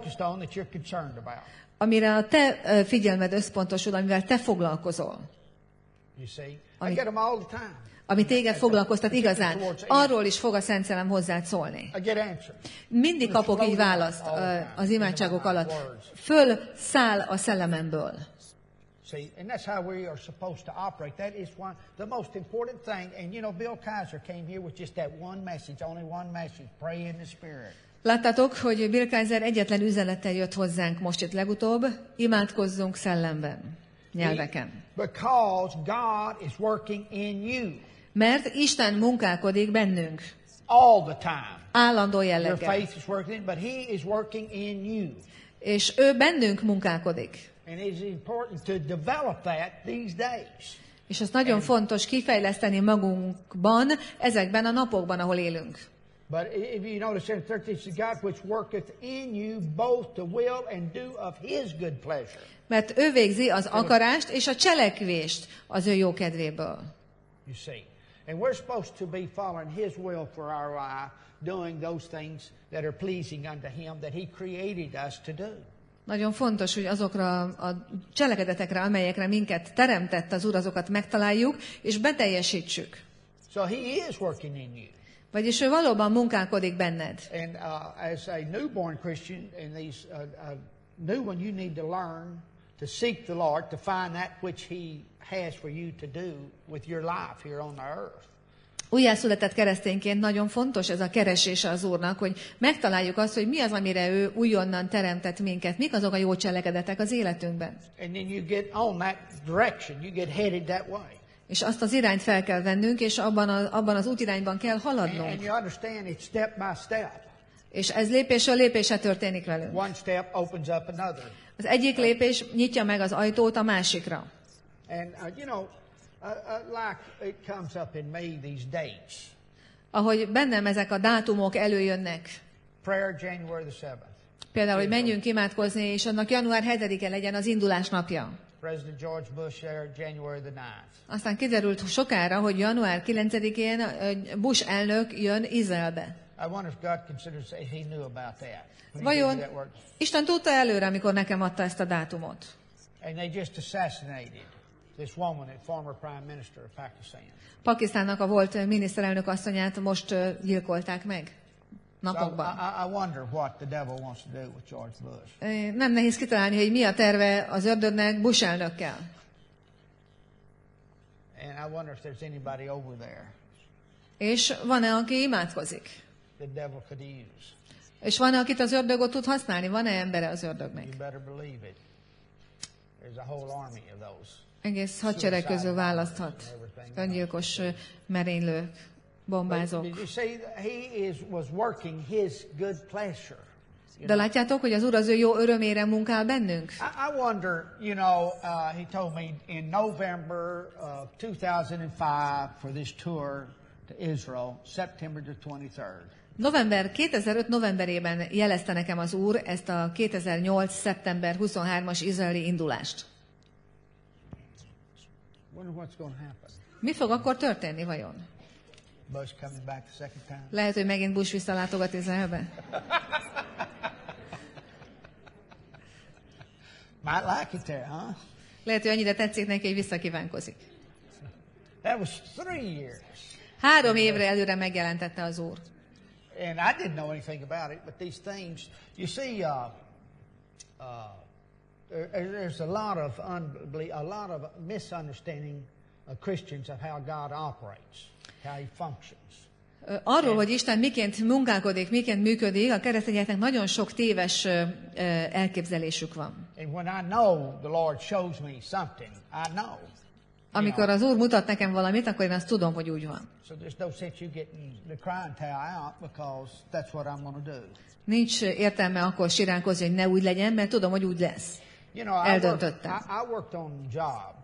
[SPEAKER 1] amire a te figyelmed összpontosul, amivel te foglalkozol. Ami, ami téged foglalkoztat igazán, arról is fog a Szent Szellem hozzád szólni. Mindig kapok így választ az imádságok alatt. Föl száll a szellememből.
[SPEAKER 2] See, and that's how we are supposed to operate. That is one, the most important thing. And you know, Bill Kaiser came here with just that one message, only one message: pray in the Spirit.
[SPEAKER 1] Láttátok, hogy Bill Kaiser egyetlen üzenettel jött hozzánk most itt legutóbb: imádkozzunk szellemben, nyelveken.
[SPEAKER 2] Because God is working in you.
[SPEAKER 1] Mert Isten munkálkodik bennünk.
[SPEAKER 2] All the time.
[SPEAKER 1] Állandó jelleggel.
[SPEAKER 2] Your faith is working, but He is working in you.
[SPEAKER 1] És ő bennünk munkálkodik.
[SPEAKER 2] And it is important to develop that these days.
[SPEAKER 1] És ez nagyon and fontos kifejleszteni magunkban, ezekben a napokban, ahol élünk.
[SPEAKER 2] But if you notice in thirteen, God which worketh in you both to will and do of His good pleasure.
[SPEAKER 1] Mert ő végzi az akarást és a cselekvést az ő jó kedvéből.
[SPEAKER 2] You see. And we're supposed to be following His will for our life, doing those things that are pleasing unto Him that He created us to do.
[SPEAKER 1] Nagyon fontos, hogy azokra a cselekedetekre, amelyekre minket teremtett az Úr, azokat megtaláljuk, és beteljesítsük.
[SPEAKER 2] So he is working in you.
[SPEAKER 1] Vagyis ő valóban munkálkodik benned.
[SPEAKER 2] And uh, as a newborn Christian, in these uh, uh, new one, you need to learn to seek the Lord, to find that which He has for you to do with your life here on the earth.
[SPEAKER 1] Újjászületett keresztényként nagyon fontos ez a keresése az Úrnak, hogy megtaláljuk azt, hogy mi az, amire ő újonnan teremtett minket, mik azok a jó cselekedetek az életünkben.
[SPEAKER 2] And then you get on that direction, you get headed that way.
[SPEAKER 1] És azt az irányt fel kell vennünk, és abban, a, abban az útirányban kell haladnunk.
[SPEAKER 2] And, and you understand it's step by step.
[SPEAKER 1] És ez lépésről lépésre történik velünk.
[SPEAKER 2] One step opens up another.
[SPEAKER 1] Az egyik lépés nyitja meg az ajtót a másikra.
[SPEAKER 2] And uh, you know, Uh, uh, like it comes up in me these dates.
[SPEAKER 1] Ahogy bennem ezek a dátumok előjönnek.
[SPEAKER 2] Prayer January the seventh.
[SPEAKER 1] Például, hogy menjünk imádkozni, és annak január hetedike legyen az indulás napja.
[SPEAKER 2] President George Bush there January the ninth.
[SPEAKER 1] Aztán kiderült sokára, hogy január kilencedikén Bush elnök jön Izraelbe.
[SPEAKER 2] I wonder if God considers if he knew about that.
[SPEAKER 1] Vajon Isten tudta előre, amikor nekem adta ezt a dátumot?
[SPEAKER 2] And they just assassinated this woman, the former prime minister of Pakistan.
[SPEAKER 1] Pakisztánnak a volt miniszterelnök asszonyát most gyilkolták meg napokban.
[SPEAKER 2] So I, I wonder what the devil wants to do with George Bush.
[SPEAKER 1] Nem nehéz kitalálni, hogy mi a terve az ördögnek Bush elnökkel.
[SPEAKER 2] And I wonder if there's anybody over there.
[SPEAKER 1] És van-e, aki imádkozik?
[SPEAKER 2] The devil could use.
[SPEAKER 1] És van-e, akit az ördög ott tud használni? Van-e embere az ördögnek?
[SPEAKER 2] You better believe it. There's a whole army of those.
[SPEAKER 1] Egész hadsereg közül választhat. Öngyilkos merénylők, bombázók. De látjátok, hogy az Úr az ő jó örömére munkál bennünk?
[SPEAKER 2] I wonder, you know, uh, he told me in November of two thousand five for this tour to Israel, September the twenty-third.
[SPEAKER 1] November, kétezer-öt novemberében jelezte nekem az Úr ezt a kétezer-nyolc szeptember huszonharmadika izraeli indulást. Mi fog akkor történni vajon?
[SPEAKER 2] Bush coming back the second time.
[SPEAKER 1] Lehet, hogy megint Bush visszalátogat Izraelbe?
[SPEAKER 2] Might like it there, huh?
[SPEAKER 1] Lehet, hogy annyira tetszik neki, hogy visszakívánkozik.
[SPEAKER 2] That was three years.
[SPEAKER 1] Három évre előre megjelentette az Úr.
[SPEAKER 2] And I didn't know anything about it, but these things, you see, uh, uh, there, there's a lot of unbelief, a lot of misunderstanding of Christians of how God operates, how He functions.
[SPEAKER 1] Arról, hogy Isten miként munkálkodik, miként működik, a keresztényeknek nagyon sok téves elképzelésük van.
[SPEAKER 2] And when I know the Lord shows me something, I know.
[SPEAKER 1] Amikor az Úr mutat nekem valamit, akkor én azt tudom, hogy úgy van.
[SPEAKER 2] So there's no sense you getting the crying towel out because that's what I'm going to do.
[SPEAKER 1] Nincs értelme akkor siránkozni, hogy ne úgy legyen, mert tudom, hogy úgy lesz.
[SPEAKER 2] You know, I worked,
[SPEAKER 1] Eldöntöttem.
[SPEAKER 2] I, I worked on jobs,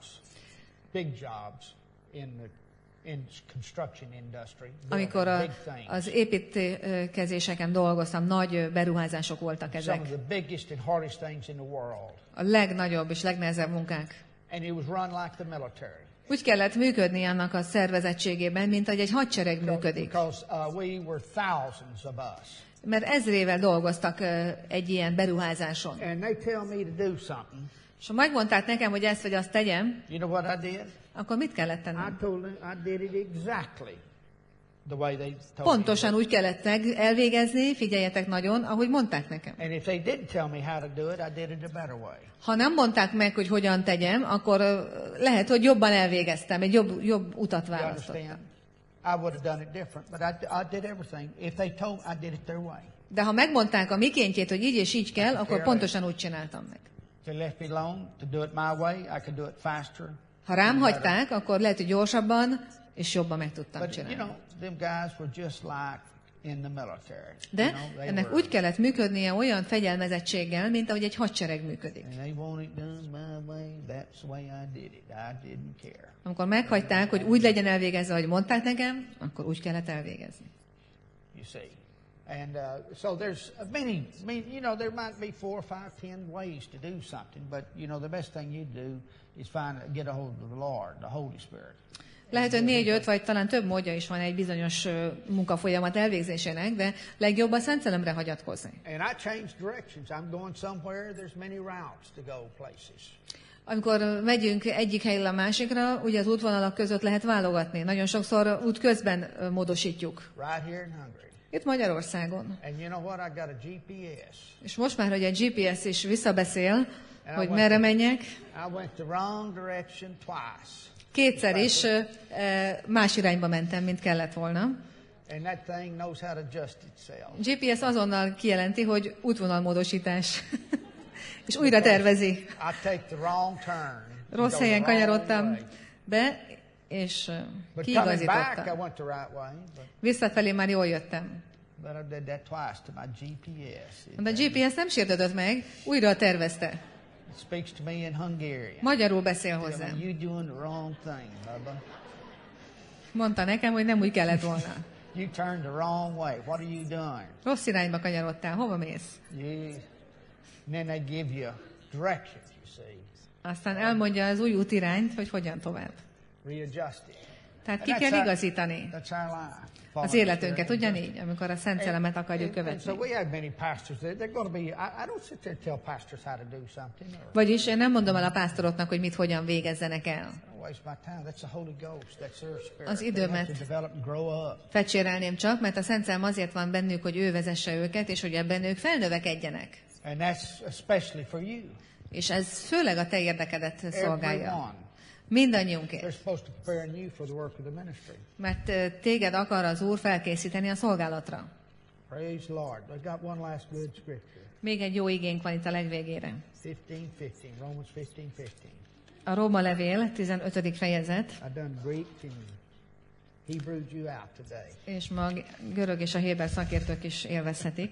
[SPEAKER 2] big jobs in the in construction industry.
[SPEAKER 1] Amikor a,
[SPEAKER 2] big things.
[SPEAKER 1] az építkezéseken dolgoztam, nagy beruházások voltak
[SPEAKER 2] Some
[SPEAKER 1] ezek.
[SPEAKER 2] of the biggest and hardest things in the world.
[SPEAKER 1] A legnagyobb és legnehezebb munkák.
[SPEAKER 2] And it was run like the military.
[SPEAKER 1] Úgy kellett működni annak a szervezettségében, mint ahogy egy hadsereg működik.
[SPEAKER 2] Because uh, we were thousands of us.
[SPEAKER 1] Mert ezrével dolgoztak uh, egy ilyen beruházáson.
[SPEAKER 2] And they tell me to do something.
[SPEAKER 1] És ha megmondták nekem, hogy ezt vagy azt tegyem,
[SPEAKER 2] You know what I did?
[SPEAKER 1] akkor mit kellett
[SPEAKER 2] I
[SPEAKER 1] tennem?
[SPEAKER 2] told them I did it exactly the way they told
[SPEAKER 1] Pontosan
[SPEAKER 2] me.
[SPEAKER 1] úgy kellett meg elvégezni, figyeljetek nagyon, ahogy mondták nekem.
[SPEAKER 2] And if they didn't tell me how to do it, I did it a better way.
[SPEAKER 1] Ha nem mondták meg, hogy hogyan tegyem, akkor uh, lehet, hogy jobban elvégeztem, egy jobb, jobb utat
[SPEAKER 2] You
[SPEAKER 1] választottam.
[SPEAKER 2] understand? I would have done it different, but I, I did everything. If they told, I did it their way.
[SPEAKER 1] De ha megmondták a mikéntjét, hogy így és így kell, akkor pontosan úgy csináltam meg.
[SPEAKER 2] If they left me alone to do it my way, I could do it faster.
[SPEAKER 1] Ha rám hagyták, akkor lehet, hogy gyorsabban és jobban meg tudtam
[SPEAKER 2] But you
[SPEAKER 1] csinálni.
[SPEAKER 2] know, them guys were just like in the military.
[SPEAKER 1] De
[SPEAKER 2] You know, they
[SPEAKER 1] ennek
[SPEAKER 2] were-
[SPEAKER 1] úgy kellett működnie olyan fegyelmezettséggel, mint ahogy egy hadsereg működik.
[SPEAKER 2] And they want it done my way. That's the way I did it. I didn't care.
[SPEAKER 1] Amikor meghagyták, hogy úgy legyen elvégezve, ahogy mondták nekem, akkor úgy kellett elvégezni.
[SPEAKER 2] You see. And uh, so there's many, many, you know, there might be four, five, ten ways to do something, but you know, the best thing you do is find, get a hold of the Lord, the Holy Spirit.
[SPEAKER 1] Lehet, hogy négy, öt vagy talán több módja is van egy bizonyos ö, munkafolyamat elvégzésének, de legjobb a Szent Szellemre hagyatkozni.
[SPEAKER 2] And I changed directions. I'm going somewhere. There's many routes to go places.
[SPEAKER 1] Amikor megyünk egyik helyről a másikra, ugye az útvonalak között lehet válogatni. Nagyon sokszor út közben ö, módosítjuk.
[SPEAKER 2] Right here in Hungary.
[SPEAKER 1] Itt Magyarországon.
[SPEAKER 2] And you know what? I got a G P S.
[SPEAKER 1] És most már, hogy a gé pé es is visszabeszél, hogy
[SPEAKER 2] I
[SPEAKER 1] merre
[SPEAKER 2] went-
[SPEAKER 1] menjek,
[SPEAKER 2] I went the wrong direction twice.
[SPEAKER 1] kétszer is ö, ö, más irányba mentem, mint kellett volna.
[SPEAKER 2] And that thing knows how to adjust itself.
[SPEAKER 1] gé pé es azonnal kijelenti, hogy útvonalmódosítás. És újra tervezi.
[SPEAKER 2] I take the wrong turn.
[SPEAKER 1] Rossz
[SPEAKER 2] Go
[SPEAKER 1] helyen
[SPEAKER 2] the wrong
[SPEAKER 1] kanyarodtam
[SPEAKER 2] way.
[SPEAKER 1] be, és ö,
[SPEAKER 2] But coming back, I
[SPEAKER 1] kiigazítottam.
[SPEAKER 2] went the right way. But,
[SPEAKER 1] Visszafelé már jól jöttem.
[SPEAKER 2] but I did that twice to my G P S. It,
[SPEAKER 1] De a gé pé es nem sértődött meg, újra tervezte.
[SPEAKER 2] it speaks to me in Hungarian.
[SPEAKER 1] Magyarul beszél
[SPEAKER 2] Tell me,
[SPEAKER 1] hozzám.
[SPEAKER 2] you doing the wrong thing, Bubba.
[SPEAKER 1] Mondta nekem, hogy nem úgy kellett volna.
[SPEAKER 2] You turned the wrong way. What are you doing?
[SPEAKER 1] Rossz irányba kanyarodtál, hova mész?
[SPEAKER 2] You, and then they give you directions, you see.
[SPEAKER 1] Aztán elmondja az új útirányt, hogy hogyan tovább.
[SPEAKER 2] Readjust it.
[SPEAKER 1] Tehát ki
[SPEAKER 2] And
[SPEAKER 1] kell
[SPEAKER 2] that's our-
[SPEAKER 1] igazítani
[SPEAKER 2] That's our life.
[SPEAKER 1] az életünket, ugyanígy, amikor a Szent Szellemet akarjuk
[SPEAKER 2] And- and so
[SPEAKER 1] követni.
[SPEAKER 2] we have many pastors. They're, they're going to be. I, I don't sit there and tell pastors how to do something. Or
[SPEAKER 1] Vagyis én nem mondom el a pásztoroknak, hogy mit hogyan végezzenek el.
[SPEAKER 2] I don't waste my time. That's the Holy Ghost. That's their spirit.
[SPEAKER 1] Az
[SPEAKER 2] They
[SPEAKER 1] időmet.
[SPEAKER 2] have to develop and grow up.
[SPEAKER 1] Fecsérelném csak, mert a Szent Szellem azért van bennük, hogy ő vezesse őket, és hogy ebben ők felnövekedjenek.
[SPEAKER 2] And that's especially for you.
[SPEAKER 1] És ez főleg a te érdekedet szolgálja.
[SPEAKER 2] Everyone.
[SPEAKER 1] Mindannyiunkért.
[SPEAKER 2] They're supposed to prepare you for the work of the ministry.
[SPEAKER 1] Mert ö, téged akar az Úr felkészíteni a szolgálatra.
[SPEAKER 2] Praise the Lord. I got one last good scripture.
[SPEAKER 1] Még egy jó igénk van itt a legvégére.
[SPEAKER 2] fifteen fifteen. Romans fifteen fifteen.
[SPEAKER 1] A Róma levél, tizenötödik fejezet,
[SPEAKER 2] I done Greek and Hebrewed you out today.
[SPEAKER 1] és ma a görög és a héber szakértők is élvezhetik.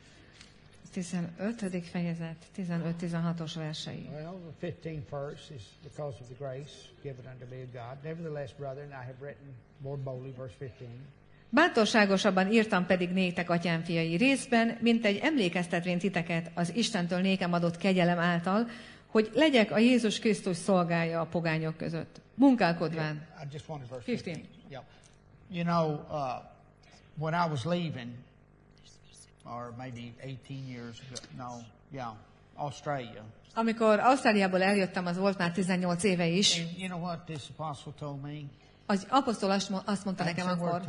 [SPEAKER 1] tizenötödik fejezet, tizenöt-tizenhatos versei.
[SPEAKER 2] Well, the fifteenth verse is because of the grace given unto me of God. Nevertheless, brethren, I have written more boldly, verse fifteen,
[SPEAKER 1] Bátorságosabban írtam pedig néktek, atyám fiai, részben, mint egy emlékeztetvén titeket az Istentől nékem adott kegyelem által, hogy legyek a Jézus Krisztus szolgája a pogányok között. Munkálkodván.
[SPEAKER 2] fifteen. Yeah. You know, uh, when I was leaving, or maybe eighteen years ago, no, yeah, Australia.
[SPEAKER 1] Amikor Ausztráliából eljöttem, az volt már tizennyolc éve is.
[SPEAKER 2] And you know what this apostle told me?
[SPEAKER 1] Az apostol azt mondta nekem akkor,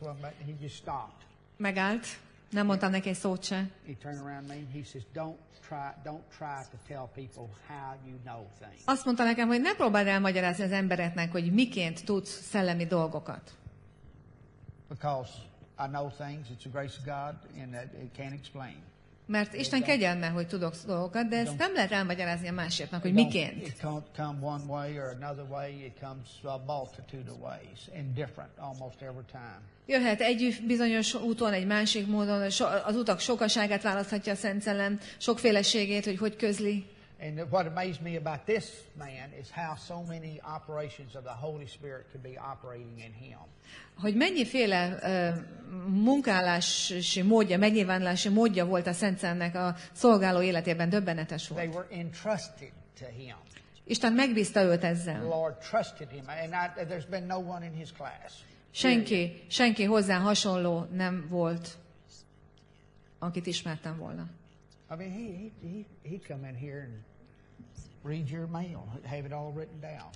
[SPEAKER 1] megállt, nem mondtam neki egy szót se. Azt mondta nekem, hogy ne próbáld elmagyarázni az embereknek, hogy miként tudsz szellemi dolgokat.
[SPEAKER 2] Because I know things, it's the grace of God, and it can't explain.
[SPEAKER 1] Mert Isten kegyelme, hogy tudok dolgokat, de ezt nem lehet elmagyarázni a másiknak, hogy miként.
[SPEAKER 2] It can't come one way or another way, it comes a multitude of ways and different almost every time.
[SPEAKER 1] Jöhet egy bizonyos úton, egy másik módon, az utak sokaságát választhatja a Szent Szellem, sokféleségét, hogy hogy közli.
[SPEAKER 2] And what amazed me about this man is how so many operations of the Holy Spirit could be operating in him.
[SPEAKER 1] Hogy mennyiféle uh, munkálási módja, megnyilvánulási módja volt a Szent Szellemnek a szolgáló életében, döbbenetes volt.
[SPEAKER 2] They were entrusted to him.
[SPEAKER 1] Isten megbízta őt ezzel.
[SPEAKER 2] The Lord trusted him, and I, there's been no one in his class.
[SPEAKER 1] Senki, senki hozzá hasonló nem volt, akit ismertem volna.
[SPEAKER 2] I mean, he he he he'd come in here and read your mail, have it all written down.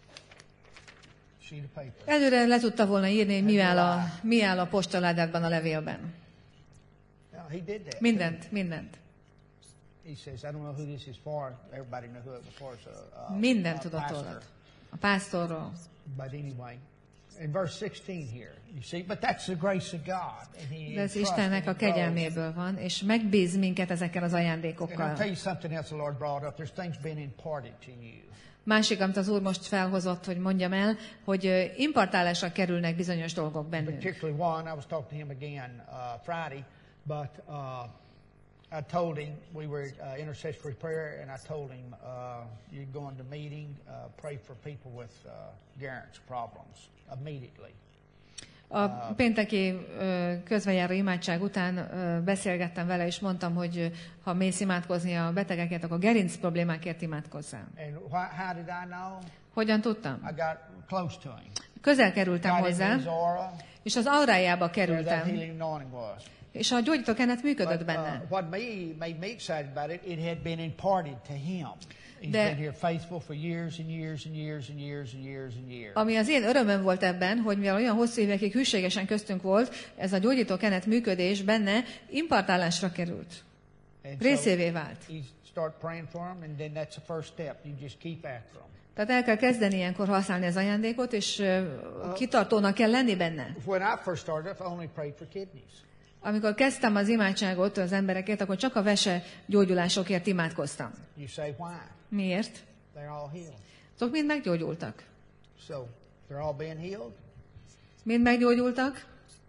[SPEAKER 2] Sheet of paper.
[SPEAKER 1] Előre le tudta volna írni, mi áll a, mi áll a postaládában a levélben.
[SPEAKER 2] Yeah, he did that.
[SPEAKER 1] Mindent, mindent.
[SPEAKER 2] He says, I don't know who this is for. Everybody knew who it was for. It's a, a,
[SPEAKER 1] Mindent
[SPEAKER 2] a
[SPEAKER 1] tudott
[SPEAKER 2] pastor.
[SPEAKER 1] róla. A pásztorról.
[SPEAKER 2] But anyway, in verse sixteen here, you see, but that's the grace of God. And he
[SPEAKER 1] De ez Istennek a kegyelméből van, és megbíz minket ezekkel az ajándékokkal.
[SPEAKER 2] And I'll tell you something else the Lord brought up. There's things being imparted to you.
[SPEAKER 1] Másik, amit az Úr most felhozott, hogy mondjam el, hogy impartálásra kerülnek bizonyos dolgok bennünk.
[SPEAKER 2] Particularly one, I was talking to him again uh, Friday, but uh, I told him we were uh, intercessory prayer, and I told him uh, you're going to meeting, uh, pray for people with uh, Garrett's problems immediately.
[SPEAKER 1] A pénteki közbenjáró imádság után beszélgettem vele, és mondtam, hogy ha mész imádkozni a betegeket, akkor gerinc problémákért imádkozzál.
[SPEAKER 2] And wh- how did I know?
[SPEAKER 1] Hogyan tudtam?
[SPEAKER 2] I got close to him.
[SPEAKER 1] Közel kerültem
[SPEAKER 2] Got
[SPEAKER 1] hozzá,
[SPEAKER 2] into his aura,
[SPEAKER 1] és az aurájába
[SPEAKER 2] where that
[SPEAKER 1] kerültem,
[SPEAKER 2] healing anointing was.
[SPEAKER 1] és a gyógyítókenet működött
[SPEAKER 2] But,
[SPEAKER 1] benne.
[SPEAKER 2] uh, what me, made me excited about it, it had been imparted to him. He's
[SPEAKER 1] De-
[SPEAKER 2] been here faithful for years and years and years and years and years and years.
[SPEAKER 1] Ami az én örömöm volt ebben, hogy mivel olyan hosszú évekig hűségesen köztünk volt, ez a gyógyítókenet működés benne impartálásra került.
[SPEAKER 2] And
[SPEAKER 1] Részévé vált.
[SPEAKER 2] you start praying for him, and then that's the first step. You just keep after him.
[SPEAKER 1] Tehát el kell kezdeni ilyenkor használni az ajándékot, és uh, kitartónak kell lenni benne.
[SPEAKER 2] When I first started, I only prayed for kidneys.
[SPEAKER 1] Amikor kezdtem az imádságot az emberekért, akkor csak a vese gyógyulásokért imádkoztam.
[SPEAKER 2] You say, why?
[SPEAKER 1] Miért?
[SPEAKER 2] They're all healed.
[SPEAKER 1] Azok mind meggyógyultak.
[SPEAKER 2] So, they're all being healed.
[SPEAKER 1] Mind meggyógyultak.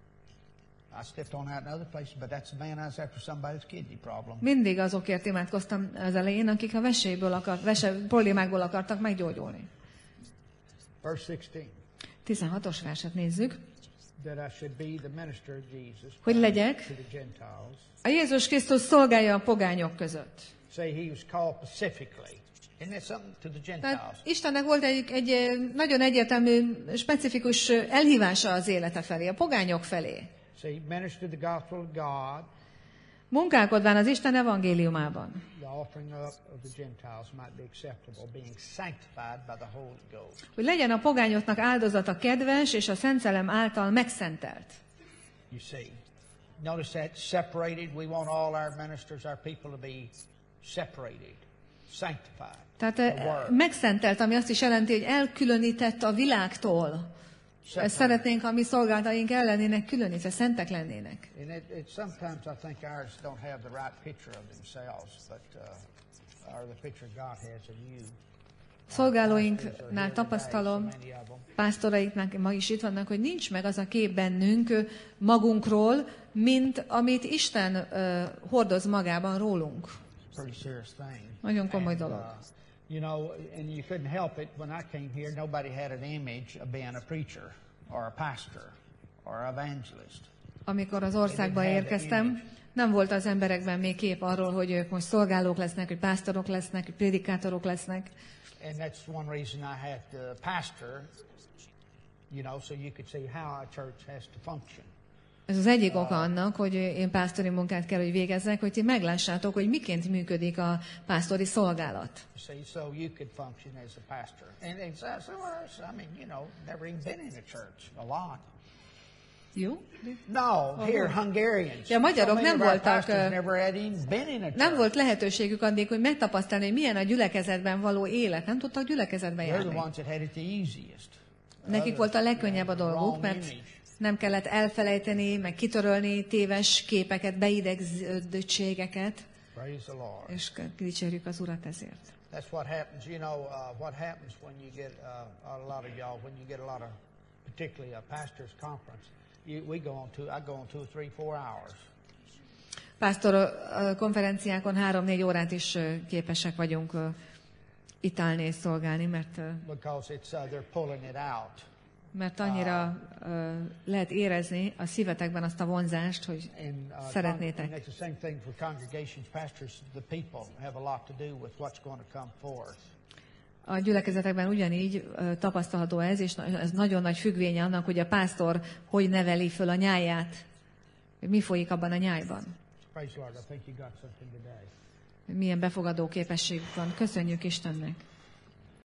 [SPEAKER 2] I stepped on out in other places, but that's the man I was after somebody's kidney problem.
[SPEAKER 1] Mindig azokért imádkoztam az elején, akik a veséből akart, vese problémákból akartak meggyógyulni.
[SPEAKER 2] Verse sixteen.
[SPEAKER 1] tizenhatos verset nézzük.
[SPEAKER 2] That I should be the minister of Jesus
[SPEAKER 1] Hogy legyek
[SPEAKER 2] to the Gentiles.
[SPEAKER 1] a Jézus Krisztus szolgálja a pogányok között.
[SPEAKER 2] Say he was called specifically. Isn't that something to the Gentiles?
[SPEAKER 1] Tehát Istennek volt egy, egy nagyon egyértelmű, specifikus elhívása az élete felé, a pogányok felé.
[SPEAKER 2] Say minister the gospel of God.
[SPEAKER 1] Munkálkodván az Isten evangéliumában.
[SPEAKER 2] The offering up of the Gentiles might be acceptable, being sanctified by the Holy Ghost.
[SPEAKER 1] Hogy legyen a pogányoknak áldozata kedves, és a Szent Szellem által megszentelt.
[SPEAKER 2] You see, notice that separated. We want all our ministers, our people to be separated, sanctified.
[SPEAKER 1] Tehát eh, megszentelt, ami azt is jelenti, hogy elkülönített a világtól. Ezt szeretnénk, ha mi szolgáltaink el lennének különítve, szentek lennének.
[SPEAKER 2] And it, it, sometimes I think ours don't have the right picture of themselves, but uh, or the picture God has of you.
[SPEAKER 1] Szolgálóinknál tapasztalom, pásztoraiknál ma is itt vannak, hogy nincs meg az a kép bennünk magunkról, mint amit Isten uh, hordoz magában rólunk.
[SPEAKER 2] Pretty serious thing.
[SPEAKER 1] Nagyon komoly
[SPEAKER 2] And,
[SPEAKER 1] dolog.
[SPEAKER 2] uh, you know, and you couldn't help it. When I came here, nobody had an image of being a preacher or a pastor or evangelist.
[SPEAKER 1] Amikor az országba érkeztem, nem volt az emberekben még kép arról, hogy ők most szolgálók lesznek, hogy pásztorok lesznek, hogy prédikátorok lesznek.
[SPEAKER 2] And that's one reason I had to pastor, you know, so you could see how a church has to function.
[SPEAKER 1] Ez az egyik oka annak, hogy én pásztori munkát kell, hogy végezzek, hogy ti meglássátok, hogy miként működik a pásztori szolgálat.
[SPEAKER 2] See, so you could function as a pastor. And it's I mean, you know, never even been in a church a lot.
[SPEAKER 1] Jó?
[SPEAKER 2] No, here Hungarians.
[SPEAKER 1] Ja, magyarok nem voltak, nem volt
[SPEAKER 2] church.
[SPEAKER 1] lehetőségük addig, hogy megtapasztalni, hogy milyen a gyülekezetben való élet. Nem tudtak gyülekezetben
[SPEAKER 2] They're the
[SPEAKER 1] járni.
[SPEAKER 2] ones that had it the easiest.
[SPEAKER 1] Nekik volt a legkönnyebb a dolguk, mert nem kellett elfelejteni, meg kitörölni téves képeket, beidegződtségeket.
[SPEAKER 2] Praise the Lord.
[SPEAKER 1] És dicsérjük az Urat ezért.
[SPEAKER 2] That's what happens. You know, uh, what happens when you get uh, a lot of y'all, when you get a lot of, particularly a pastor's conference. You, we go on two, I go on two, three, four hours.
[SPEAKER 1] Pásztor uh, konferenciákon három-négy órát is uh, képesek vagyunk uh, itt állni és szolgálni, mert, uh,
[SPEAKER 2] Because it's, uh, they're pulling it out.
[SPEAKER 1] mert annyira uh, lehet érezni a szívetekben azt a vonzást, hogy
[SPEAKER 2] And, uh,
[SPEAKER 1] szeretnétek.
[SPEAKER 2] and it's the same thing for congregations, pastors. The people have a lot to do with what's going to come forth.
[SPEAKER 1] A gyülekezetekben ugyanígy uh, tapasztalható ez, és ez nagyon nagy függvénye annak, hogy a pásztor hogy neveli föl a nyáját, hogy mi folyik abban a nyájban.
[SPEAKER 2] Praise the Lord. I think you got something today.
[SPEAKER 1] Milyen befogadó képességük van. Köszönjük Istennek!